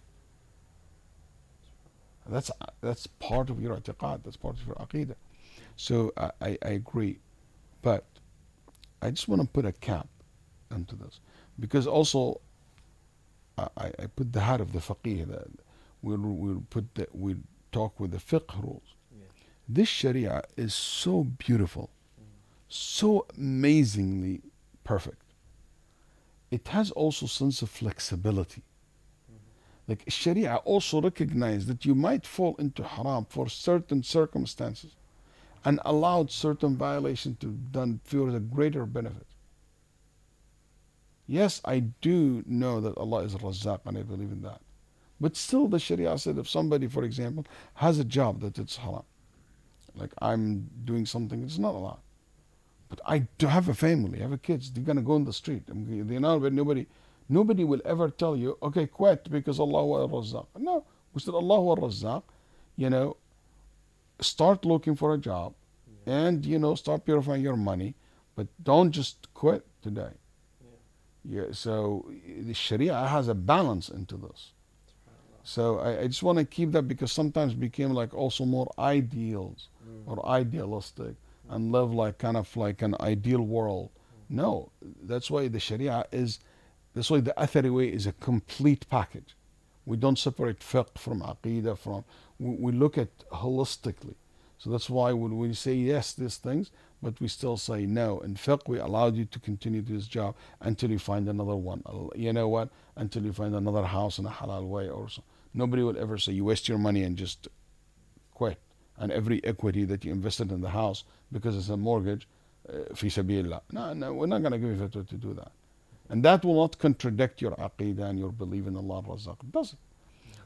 That's that's part of your i'tiqad, that's part of your aqidah. So I, I, I agree. But I just want to put a cap into this. Because also I, I put the hat of the faqih, that we'll, we'll put the, we'll talk with the fiqh rules. Yeah. This sharia is so beautiful, so amazingly perfect. It has also sense of flexibility. Mm-hmm. Like Sharia also recognizes that you might fall into haram for certain circumstances and allowed certain violation to be done for a greater benefit. Yes, I do know that Allah is Razzaq and I believe in that. But still the Sharia said if somebody, for example, has a job that it's haram, like I'm doing something it's not allowed. But I do have a family, I have a kids, they're going to go in the street. You know, but nobody, nobody will ever tell you, okay, quit because Allah wa Razzaq. No, we said Allah wa Razzaq, you know, start looking for a job yeah. and, you know, start purifying your money, but don't just quit today. Yeah. Yeah. So the Sharia has a balance into this. So I, I just want to keep that because sometimes it became like also more ideals mm. or idealistic. And live like kind of like an ideal world. No, that's why the Sharia is, that's why the Athari way is a complete package. We don't separate fiqh from aqidah, from, we, we look at holistically. So that's why when we say yes, these things, but we still say no. In fiqh, we allowed you to continue this job until you find another one. You know what? Until you find another house in a halal way or so. Nobody would ever say you waste your money and just quit. And every equity that you invested in the house because it's a mortgage, fi sabilillah. No, no, we're not going to give you fatwa to do that. And that will not contradict your aqidah and your belief in Allah Razzaq. It doesn't.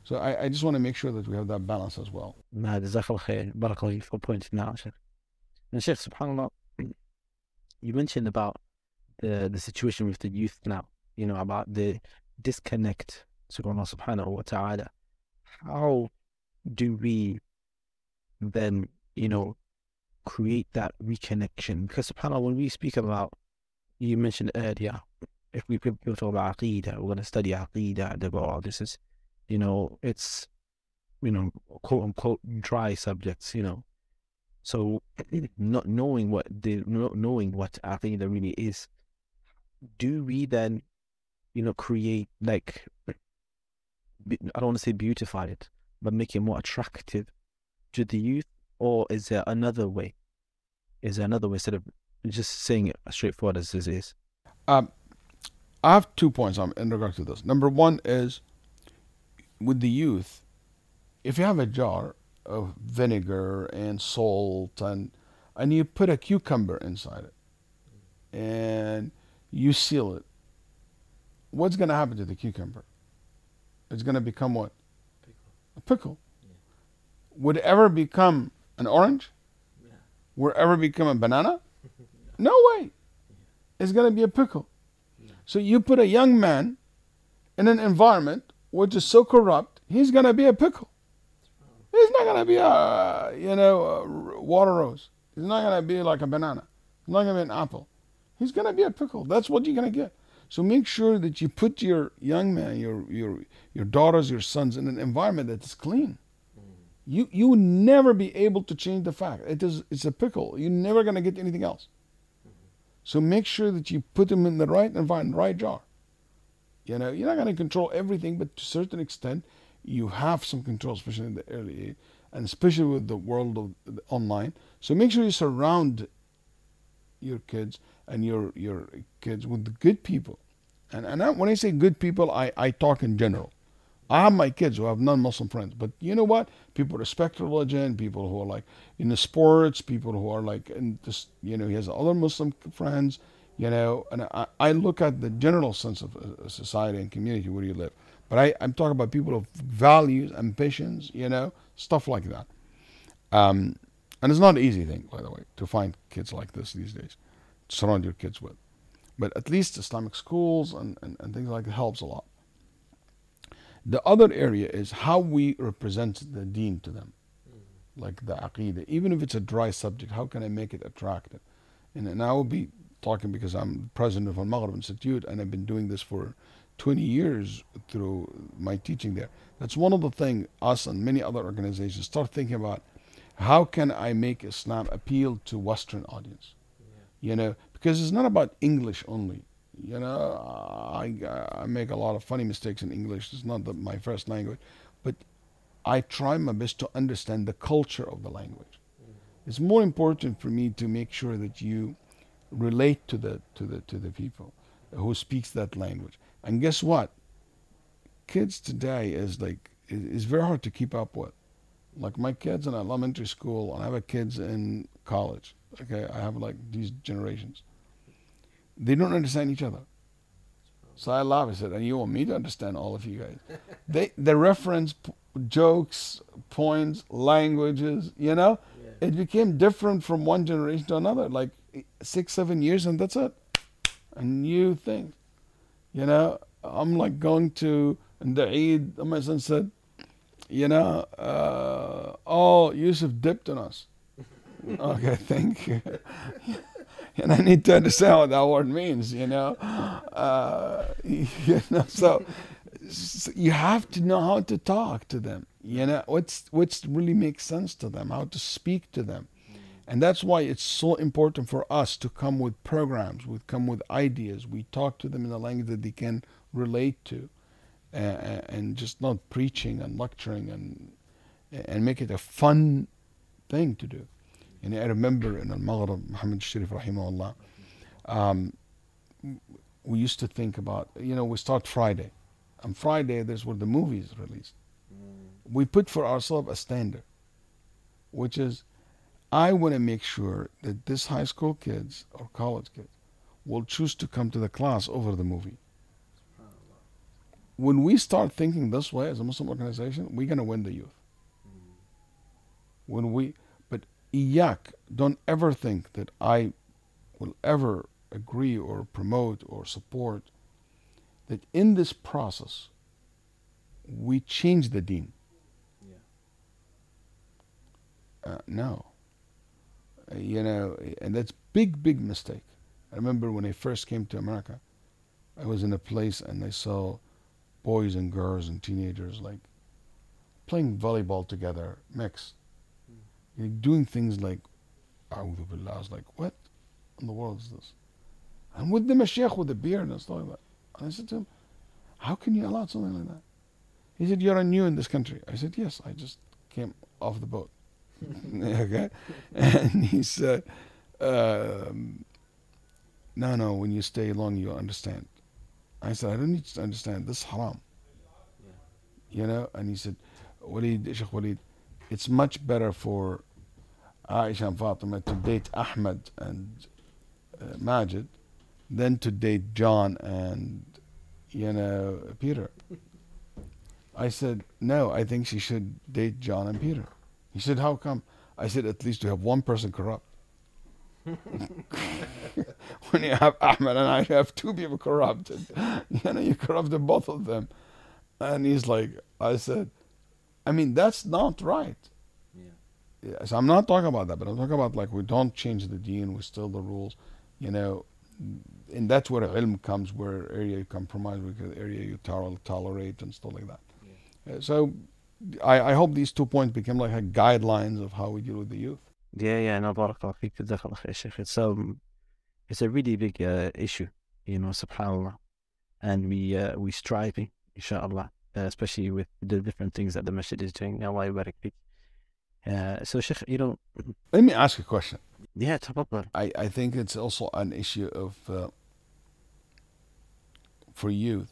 So I, I just want to make sure that we have that balance as well. Nah, Jazakallah khair. Barakallah for pointing out, Sheikh. And Sheikh, subhanAllah, you mentioned about the, the situation with the youth now, you know, about the disconnect, subhanAllah subhanahu wa ta'ala. How do we then, you know, create that reconnection? Because subhanAllah, when we speak about, you mentioned earlier, if we people talk about Aqeedah, we're going to study Aqeedah, and they go, oh, this is, you know, it's, you know, quote unquote dry subjects, you know. So not knowing what the not knowing what Aqeedah really is, do we then, you know, create like, I don't want to say beautify it, but make it more attractive to the youth? Or is there another way? Is there another way instead of just saying it as straightforward as this is? Um, I have two points um, in regard to this. Number one is with the youth, if you have a jar of vinegar and salt and and you put a cucumber inside it and you seal it, what's going to happen to the cucumber? It's going to become what? Pickle. A pickle. Yeah. Would it ever become an orange? Yeah. Would it ever become a banana? No way. It's going to be a pickle. Yeah. So you put a young man in an environment which is so corrupt, he's going to be a pickle. He's not going to be a, you know, a water rose. He's not going to be like a banana. He's not going to be an apple. He's going to be a pickle. That's what you're going to get. So make sure that you put your young man, your your your daughters, your sons in an environment that is clean. You you will never be able to change the fact. It is it's a pickle. You're never going to get anything else. So make sure that you put them in the right environment, right jar. You know, you're not going to control everything, but to a certain extent, you have some control, especially in the early age, and especially with the world of the online. So make sure you surround your kids and your your kids with the good people. And and I, when I say good people, I, I talk in general. I have my kids who have non-Muslim friends, but you know what? People respect religion, people who are like in the sports, people who are like in this, you know, he has other Muslim friends, you know, and I, I look at the general sense of uh, society and community where you live. But I, I'm talking about people of values, ambitions, you know, stuff like that. Um, and it's not an easy thing, by the way, to find kids like this these days, to surround your kids with. But at least Islamic schools and, and, and things like that helps a lot. The other area is how we represent the deen to them, mm-hmm. like the Aqeedah. Even if it's a dry subject, how can I make it attractive? And, and I will be talking because I'm president of Al Maghrib Institute and I've been doing this for twenty years through my teaching there. That's one of the things us and many other organizations start thinking about. How can I make Islam appeal to Western audience? Yeah. You know, because it's not about English only. You know, I, I make a lot of funny mistakes in English. It's not the, my first language, but I try my best to understand the culture of the language. Mm. It's more important for me to make sure that you relate to the to the to the people who speaks that language. And guess what? Kids today is like is very hard to keep up with. Like my kids in elementary school, and I have kids in college. Okay, I have like these generations. They don't understand each other. So I laugh. I said, and you want me to understand all of you guys? They the reference p- jokes, points, languages. You know, yeah. It became different from one generation to another. Like six, seven years, and that's it. A new thing. You know, I'm like going to and the Eid. My son said, you know, uh, oh, Yusuf dipped on us. Okay, thank you. And I need to understand what that word means, you know. Uh, you know, so, so you have to know how to talk to them. You know, what's what's really makes sense to them, how to speak to them, and that's why it's so important for us to come with programs, we come with ideas. We talk to them in a language that they can relate to, uh, and just not preaching and lecturing and and make it a fun thing to do. And I remember in Al-Maghrib, Muhammad Sharif rahimahullah, um, we used to think about, you know, we start Friday. On Friday, there's where the movie is released. Mm. We put for ourselves a standard, which is, I want to make sure that this high school kids or college kids will choose to come to the class over the movie. when we start thinking this way as a Muslim organization, we're gonna win the youth. When we, but iyak, don't ever think that I will ever agree or promote or support that in this process we change the deen. Yeah. Uh, no. Uh, you know, and that's big, big mistake. I remember when I first came to America, I was in a place and I saw boys and girls and teenagers like playing volleyball together, mixed. You know, doing things like, A'udhu Billah. I was like, what in the world is this? And with the Mashiach with a beard and stuff like that. And I said to him, how can you allow something like that? He said, you're new in this country. I said, yes, I just came off the boat. Okay? And he said, um, no, no, when you stay long, you'll understand. I said, I don't need to understand. This is haram. Yeah. You know? And he said, Walid, Sheikh Walid, it's much better for Aisha and Fatima to date Ahmed and uh, Majid than to date John and, you know, Peter. I said, no, I think she should date John and Peter. He said, how come? I said, at least you have one person corrupt. When you have Ahmed and I have two people corrupted, you know, you corrupted both of them. And he's like, I said, I mean, that's not right. Yeah. Yes, I'm not talking about that, but I'm talking about like we don't change the deen, we still the rules, you know, and that's where ilm comes, where area you compromise, where area you tol- tolerate and stuff like that. Yeah. Uh, so I, I hope these two points become like a guidelines of how we deal with the youth. Yeah, yeah, no, barakallah feek, jazakallah khair, Sheikh. It's um, it's a really big uh, issue, you know, subhanallah, and we uh, we striving, inshallah, uh, especially with the different things that the masjid is doing. Allah yabarak feek. Uh, so, Sheikh, you know, Let me ask you a question. yeah, tafaddal. I, I think it's also an issue of uh, for youth.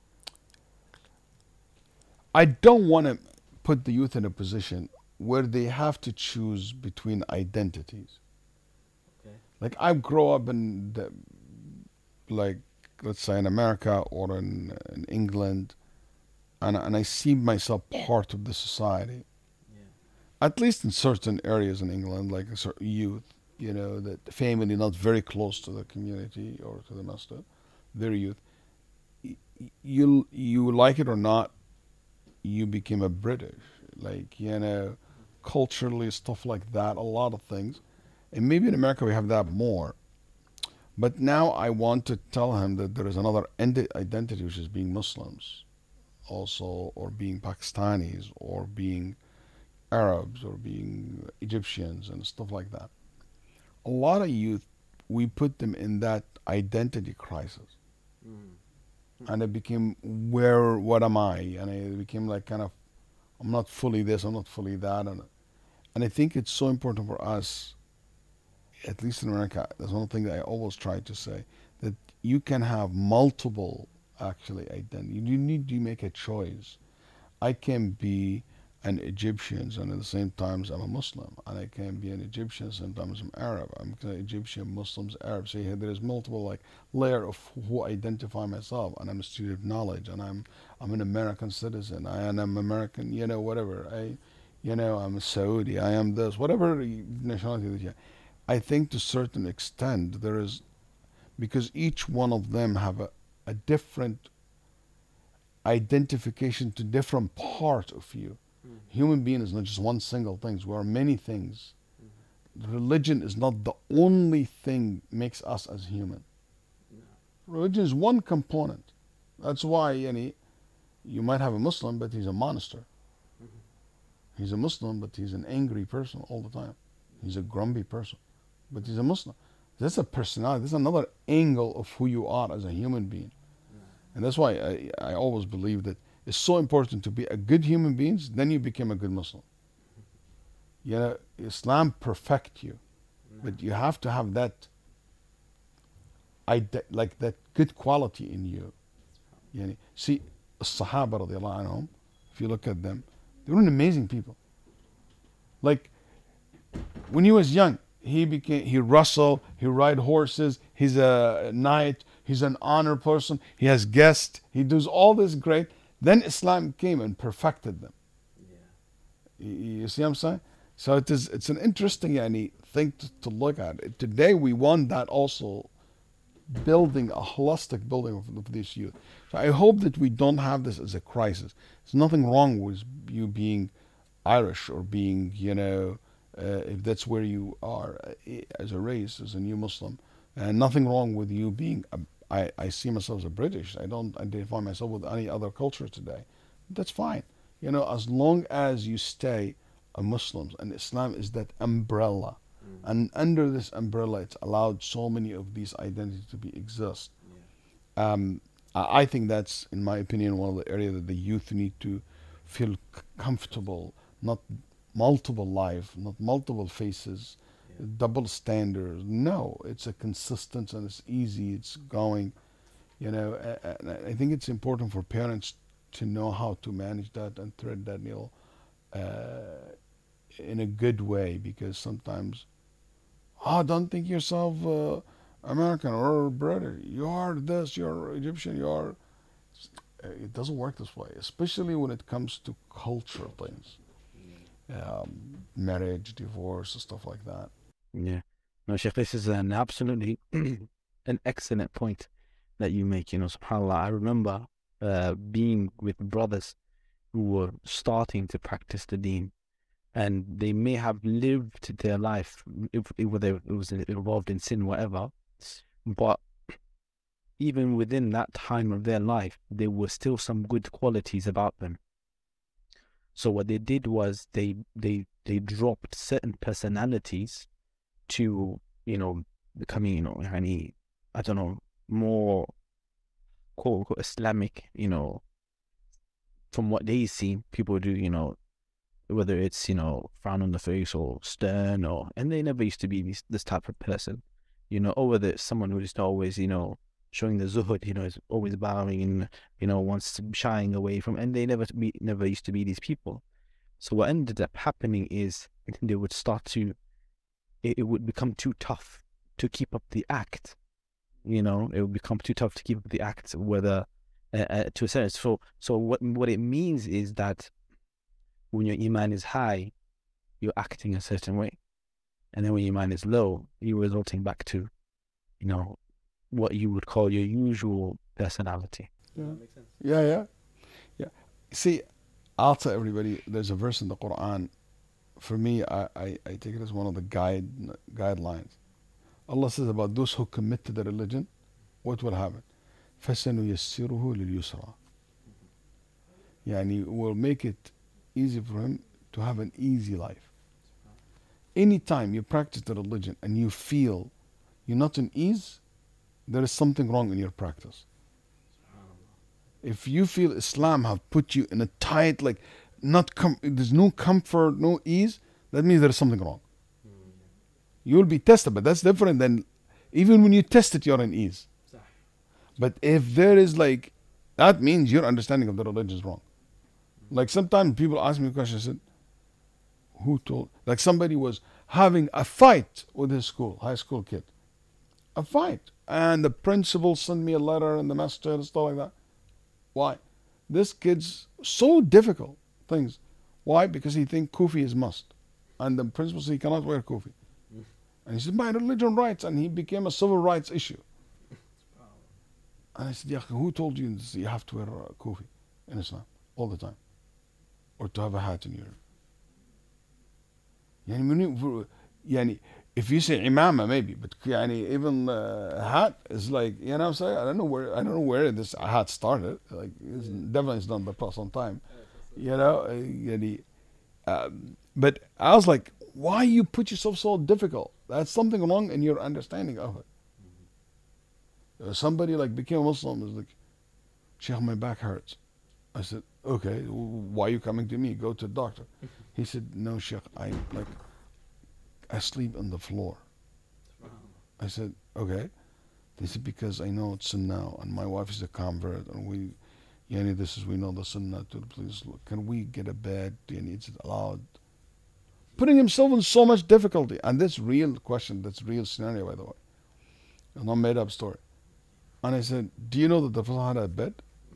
I don't want to put the youth in a position where they have to choose between identities. Okay. Like I grow up in the, like let's say in America or in, in England, and and I see myself part of the society. Yeah. At least in certain areas in England, like a certain youth, you know, that the family not very close to the community or to the masjid, their youth. Y- You you like it or not, you became a British, like you know, culturally stuff like that, a lot of things, and maybe in America we have that more. But now I want to tell him that there is another indi- identity, which is being Muslims, also, or being Pakistanis, or being Arabs, or being Egyptians, and stuff like that. A lot of youth, we put them in that identity crisis, Mm. and it became where, what am I? And it became like kind of, I'm not fully this, I'm not fully that, and and I think it's so important for us, at least in America. That's one thing that I always try to say, that you can have multiple actually identity. You need to make a choice. I can be an Egyptian and at the same time I'm a Muslim, and I can be an Egyptian sometimes I'm Arab. I'm Egyptian, Muslims, Arab. So here there is multiple like layer of who I identify myself, and I'm a student of knowledge, and I'm I'm an American citizen. I am American, you know, whatever. I, you know, I'm a Saudi. I am this, whatever nationality that you. I think to a certain extent there is, because each one of them have a, a different identification to different part of you. Mm. Human being is not just one single thing. We are many things. Religion is not the only thing makes us as human. No. Religion is one component. That's why yani, you might have a Muslim, but he's a monster. Mhm. He's a Muslim, but he's an angry person all the time. He's a grumpy person, but he's a Muslim. That's a personality. That's another angle of who you are as a human being. And that's why I, I always believe that it's so important to be a good human being, then you become a good Muslim. You know, Islam perfect you, No. but you have to have that, ide- like that good quality in you. You know, see, Sahaba radiallahu anhum, if you look at them, they were amazing people. Like, when he was young, he became, he wrestled, he ride horses, he's a knight, He's an honor person. He has guests. He does all this great. Then Islam came and perfected them. Yeah. You, you see what I'm saying? So it is. It's an interesting yani, thing to, to look at. Today we want that also, building a holistic building of, of this youth. So I hope that we don't have this as a crisis. There's nothing wrong with you being Irish or being, you know, uh, if that's where you are uh, as a race, as a new Muslim. And nothing wrong with you being, a, I, I see myself as a British. I don't identify myself with any other culture today. That's fine. You know, as long as you stay a Muslim, and Islam is that umbrella. Mm. And under this umbrella, it's allowed so many of these identities to be exist. Yeah. Um, I I think that's, in my opinion, one of the areas that the youth need to feel c- comfortable, not multiple life, not multiple faces, Yeah. double standards. No, it's a consistent and it's easy. It's going. You know, a- a- and I think it's important for parents to know how to manage that and thread that needle uh, in a good way, because sometimes, oh, don't think yourself uh, American or British. You are this. You're Egyptian. You are. Uh, It doesn't work this way, especially when it comes to cultural things, Yeah. um, marriage, divorce, and stuff like that. Yeah. No, Sheikh, this is an absolutely an excellent point that you make. You know, subhanAllah, I remember uh, being with brothers who were starting to practice the deen, and they may have lived their life, if, if whether it was involved in sin, whatever, but even within that time of their life, there were still some good qualities about them. So what they did was they they they dropped certain personalities to, you know, becoming, you know, any, I don't know, more quote unquote Islamic, you know, from what they see people do, you know, whether it's, you know, frown on the face or stern, or, and they never used to be this, this type of person, you know, or whether it's someone who is always, you know, showing the zuhud, you know, is always bowing and, you know, wants to shying away from, and they never be, never used to be these people. So what ended up happening is they would start to, it, it would become too tough to keep up the act, you know, it would become too tough to keep up the act, whether, uh, uh, to a certain, so, so what, what it means is that when your iman is high, you're acting a certain way. And then when your iman is low, you're resulting back to, you know, what you would call your usual personality. Yeah. That makes sense. Yeah, yeah, yeah. See, I'll tell everybody. There's a verse in the Quran. For me, I, I, I take it as one of the guide guidelines. Allah says about those who commit to the religion, what will happen? فَسَنُيَسِّرُهُ لِلْيُسْرَى. Yani, will make it easy for him to have an easy life. Anytime you practice the religion and you feel you're not in ease, there is something wrong in your practice. If you feel Islam have put you in a tight, like, not com- there's no comfort, no ease, that means there's something wrong. You'll be tested, but that's different than, even when you test it, you're in ease. صح. But if there is like, that means your understanding of the religion is wrong. Like sometimes people ask me a question, I said, who told? Like somebody was having a fight with his school, high school kid. A fight. And the principal sent me a letter in the masjid and stuff like that. Why? This kid's so difficult things. Why? Because he thinks kufi is must. And the principal said he cannot wear kufi. And he said, my religion rights. And he became a civil rights issue. And I said, yeah, who told you this? You have to wear uh, kufi in Islam all the time? Or to have a hat in your... يعني من you- يعني if you say imama maybe, but يعني even uh, hat is like, you know what I'm saying? I don't know where I don't know where this hat started. Like it's definitely it's done by Prophet on time. You know, uh, يعني, um, but I was like, why you put yourself so difficult? That's something wrong in your understanding of it. Uh, somebody like became a Muslim is like, Sheikh, my back hurts. I said, okay, why are you coming to me? Go to the doctor. He said, no, Sheikh, I like, I sleep on the floor. I said, okay. They said, because I know it's sunnah, and my wife is a convert, and we, yani, this is, we know the sunnah, to please, look, can we get a bed? Yani, it's allowed. Putting himself in so much difficulty. And that's real question, that's real scenario, by the way. It's not made up story. And I said, do you know that the Prophet had a bed?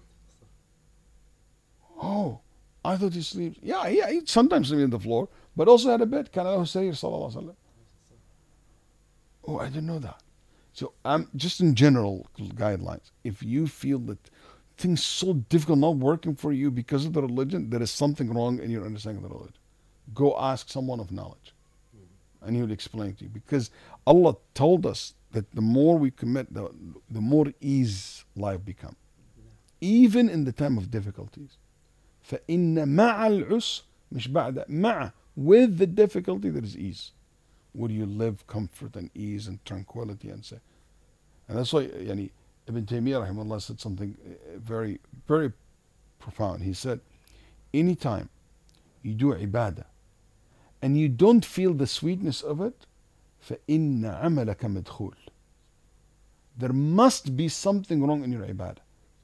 Oh, I thought he sleeps. Yeah, yeah, he sometimes sleeps on the floor, but also had a bed. Kana lahu sarir, sallallahu alaihi wasallam. Oh, I didn't know that. So um, just in general guidelines, if you feel that things so difficult not working for you because of the religion, there is something wrong in your understanding of the religion. Go ask someone of knowledge, and he will explain to you. Because Allah told us that the more we commit, the, the more ease life become, even in the time of difficulties. فإن مع العسر مش بعد مع with the difficulty there is ease. Where you live comfort and ease and tranquility and say, and that's why يعني, Ibn Taymiyyah rahimahullah said something very very profound. He said, anytime you do ibadah and you don't feel the sweetness of it, فإن عملك مدخول. There must be something wrong in your ibadah.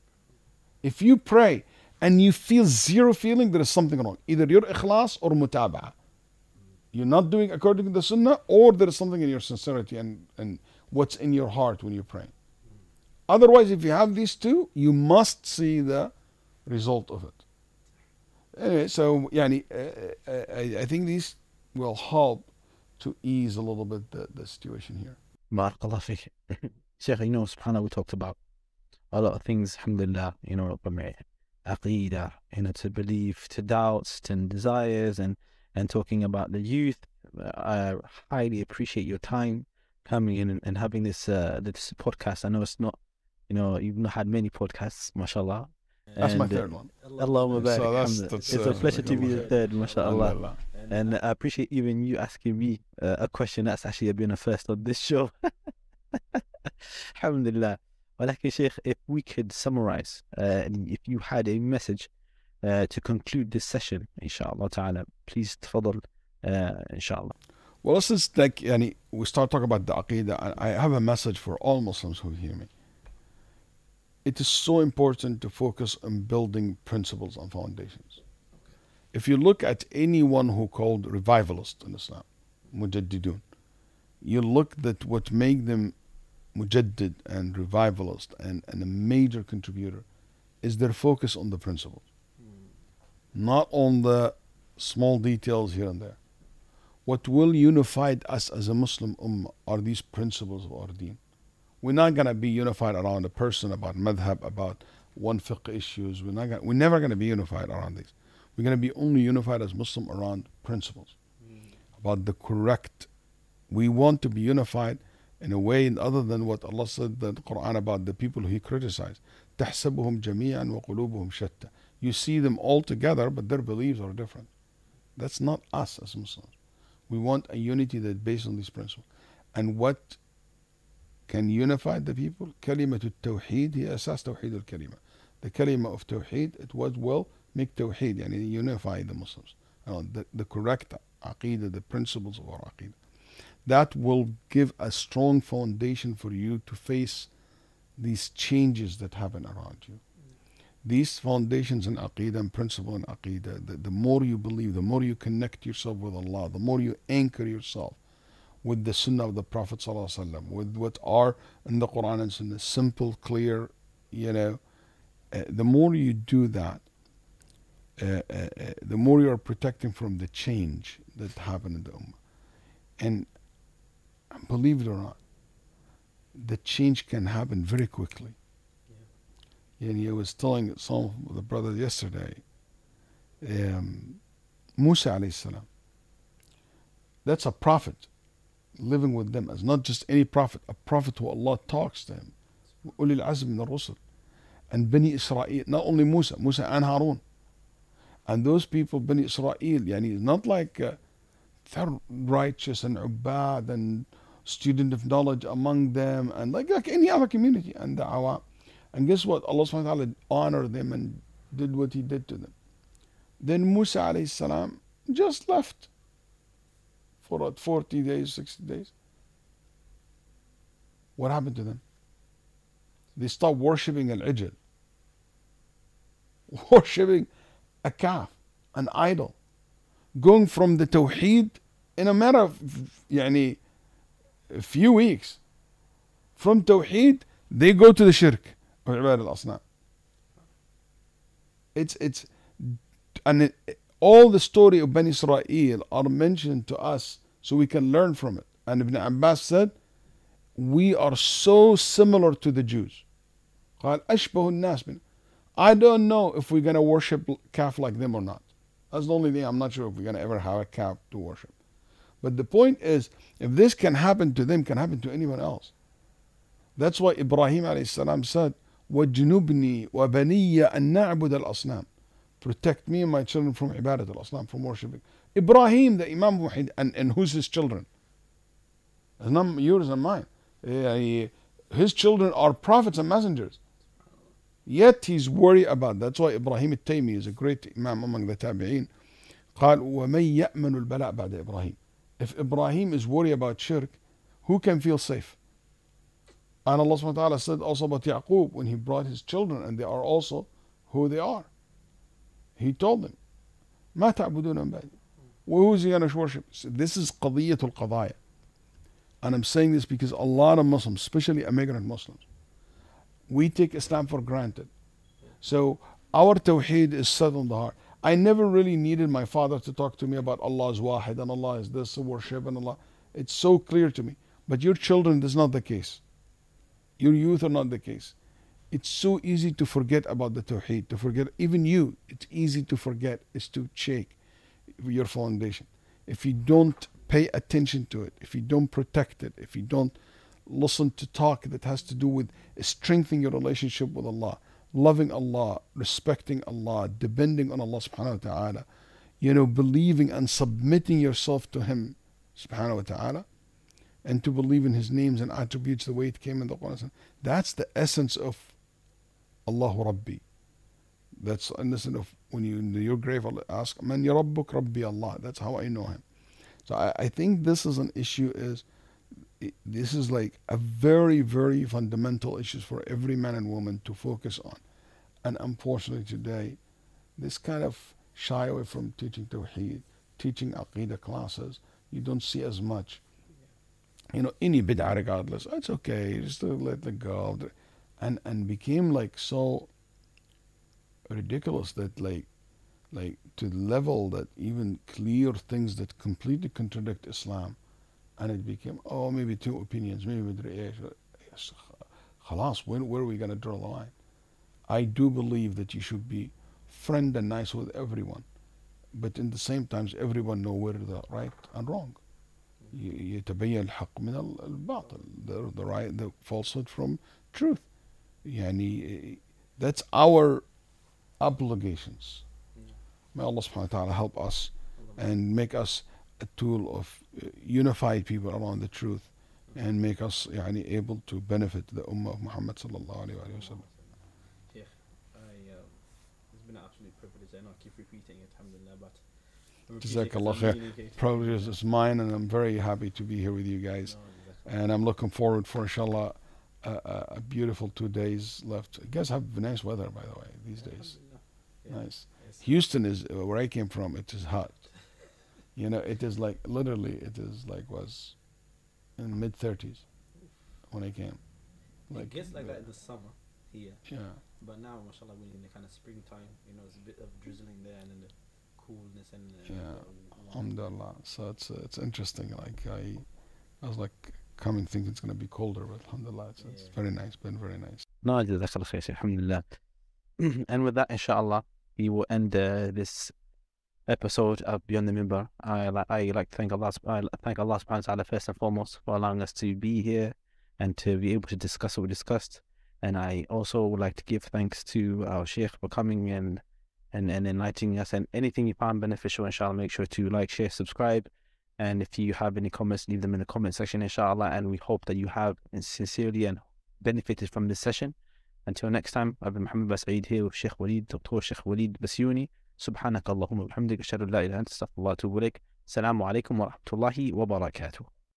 If you pray and you feel zero feeling, there is something wrong. Either your ikhlas or mutaba'ah. You're not doing according to the sunnah, or there is something in your sincerity and, and what's in your heart when you're praying. Otherwise, if you have these two, you must see the result of it. Anyway, so yani, uh, uh, I, I think these will help to ease a little bit the, the situation here. Barakallah fiqh. Sheikh, you know, subhanAllah, we talked about a lot of things, alhamdulillah, you know, aqidah, you know, to believe, to doubts, and desires, and, and talking about the youth. I highly appreciate your time coming in and, and having this uh, this podcast. I know it's not, you know, you've not had many podcasts, mashallah. That's and, my third one. Allahumma barik. So that's, Alhamdulillah. that's, It's uh, a pleasure to be the third, mashallah. Alhamdulillah. And I appreciate even you asking me uh, a question that's actually been a first on this show. Alhamdulillah. Walakin Sheikh, if we could summarize, uh, and if you had a message uh, to conclude this session, inshallah ta'ala, please tafadal, uh, inshallah. Well, this is like, yani, we start talking about the aqidah. I have a message for all Muslims who hear me. It is so important to focus on building principles and foundations. If you look at anyone who called revivalist in Islam, mujaddidun, you look at what make them mujaddid and revivalist and, and a major contributor is their focus on the principles, not on the small details here and there. What will unify us as a Muslim ummah are these principles of our deen. We're not going to be unified around a person, about madhab, about one fiqh issues. We're, not gonna, we're never going to be unified around these. We're going to be only unified as Muslim around principles, mm. about the correct. We want to be unified in a way other than what Allah said in the Quran about the people He criticized. تَحْسَبُهُمْ جَمِيعًا وَقُلُوبُهُم شَتَّى. You see them all together, but their beliefs are different. That's not us as Muslims. We want a unity that's based on these principles. And what can unify the people? كلمة التوحيد هي أساس توحيد الكلمة. The kalima of tawheed, it was will make tawheed, يعني unify the Muslims. Uh, the, the correct aqidah, the principles of our aqidah. That will give a strong foundation for you to face these changes that happen around you. These foundations in aqidah and principle in aqidah, the, the more you believe, the more you connect yourself with Allah, the more you anchor yourself with the sunnah of the Prophet ﷺ, with what are in the Quran and Sunnah, simple, clear, you know, uh, the more you do that, uh, uh, uh, the more you are protecting from the change that happened in the Ummah. And believe it or not, the change can happen very quickly. Yeah. And I was telling some of the brothers yesterday, um, Musa alayhi salam, that's a prophet living with them, as not just any prophet, a prophet who Allah talks to him. Ulil Azm min al-Rusul. And Bani Israel, not only Musa, Musa and Harun. And those people, Bani Israel, yani, not like uh, they're righteous and ubad and student of knowledge among them, and like, like any other community, and the awam. And guess what? Allah subhanahu wa ta'ala honored them and did what He did to them. Then Musa alayhi salam just left for what, forty days, sixty days. What happened to them? They stopped worshipping al-ijl, worshipping a calf, an idol, going from the tawheed in a matter of yani, a few weeks, from tawheed They go to the shirk of Ibad al-Asnam. It's, it's, and it, all the story of Bani Israel are mentioned to us so we can learn from it. And Ibn Abbas said, we are so similar to the Jews. قال أشبه الناس بنا. I don't know if we're going to worship calf like them or not. That's the only thing. I'm not sure if we're going to ever have a calf to worship. But the point is, if this can happen to them, can happen to anyone else. That's why Ibrahim alayhi salam said, وَجْنُبْنِي وَبَنِيَّ أَن نَعْبُدَ الْأَصْنَامِ. Protect me and my children from ibadat al-asnam, from worshiping. Ibrahim, the Imam Muhammad, and, and who's his children? It's not yours and mine. His children are prophets and messengers. Yet he's worried about that. That's why Ibrahim al-Taymi is a great Imam among the Tabi'een. قال وَمَنْ يَأْمَنُ الْبَلَاءَ بَعْدَ إِبْرَاهِيمَ. If Ibrahim is worried about shirk, who can feel safe? And Allah subhanahu wa ta'ala said also about Yaqub when he brought his children, and they are also who they are. He told them, مَا تَعْبُدُونَ مِنْ بَعْدِي. Who is he going to worship? So this is قضية القضايا. And I'm saying this because a lot of Muslims, especially immigrant Muslims, we take Islam for granted. So our tawheed is set on the heart. I never really needed my father to talk to me about Allah is wahid and Allah is this, worship and Allah. It's so clear to me. But your children, this is not the case. Your youth are not the case. It's so easy to forget about the tawheed, to forget, even you, it's easy to forget, is to shake your foundation. If you don't pay attention to it, if you don't protect it, if you don't listen to talk that has to do with strengthening your relationship with Allah, loving Allah, respecting Allah, depending on Allah subhanahu wa ta'ala, you know, believing and submitting yourself to Him subhanahu wa ta'ala, and to believe in His names and attributes the way it came in the Quran. That's the essence of Allahu Rabbi. That's innocent of when you in your grave ask, Man ya Rabbuk Rabbi Allah. That's how I know Him. So I, I think this is an issue is this is like a very, very fundamental issue for every man and woman to focus on. And unfortunately today, this kind of shy away from teaching Tawheed, teaching Aqidah classes, you don't see as much. You know, any bid'ah regardless, it's okay, just let it go. And, and became like so ridiculous that like, like to the level that even clear things that completely contradict Islam, and it became, oh, maybe two opinions, maybe yes, khalas, when, where are we going to draw the line? I do believe that you should be friend and nice with everyone, but in the same times, everyone know where the right and wrong. يتبين الحق من الباطل, the, the right, the falsehood from truth. يعني, that's our obligations. May Allah subhanahu wa ta'ala help us and make us a tool of unified people around the truth, and make us يعني, able to benefit the ummah of Muhammad sallallahu alayhi wa sallam. Yeah, I, um, it's been an absolute privilege, and I'll keep repeating it, alhamdulillah, but Jazakallah khair. Privilege is mine, and I'm very happy to be here with you guys. No, and I'm looking forward for, inshallah, a, a, a beautiful two days left. You guys have nice weather, by the way, these yeah, days. Yeah. Nice. Yes. Houston is where I came from. It is hot. You know, it is like literally, it is like was in mid thirties when I came. Like, it gets like that in the summer here. Yeah. But now, mashallah, we're in the kind of springtime. You know, it's a bit of drizzling there, and then the coolness and uh, yeah, alhamdulillah. So it's uh, it's interesting. Like I, I was like coming thinking it's gonna be colder, but alhamdulillah, it's, yeah. it's very nice. Been very nice. No, alhamdulillah. And with that, inshallah, we will end uh, this episode of Beyond the Minbar. I like I like to thank Allah. I thank Allah subhanahu wa ta'ala first and foremost for allowing us to be here and to be able to discuss what we discussed. And I also would like to give thanks to our Sheikh for coming in and, and enlightening us, and anything you found beneficial, inshallah, make sure to like, share, subscribe, and if you have any comments, leave them in the comment section, inshallah, and we hope that you have sincerely and benefited from this session. Until next time, I've been Muhammad Basaid here with Sheikh Walid, Doctor Sheikh Walid Basuni. Subhanak Allahumma bihamdik, ashhadu an la ilaha illa anta, astaghfiruka wa atubu ilaik. Assalamu alaikum wa rahmatullahi wa barakatuh.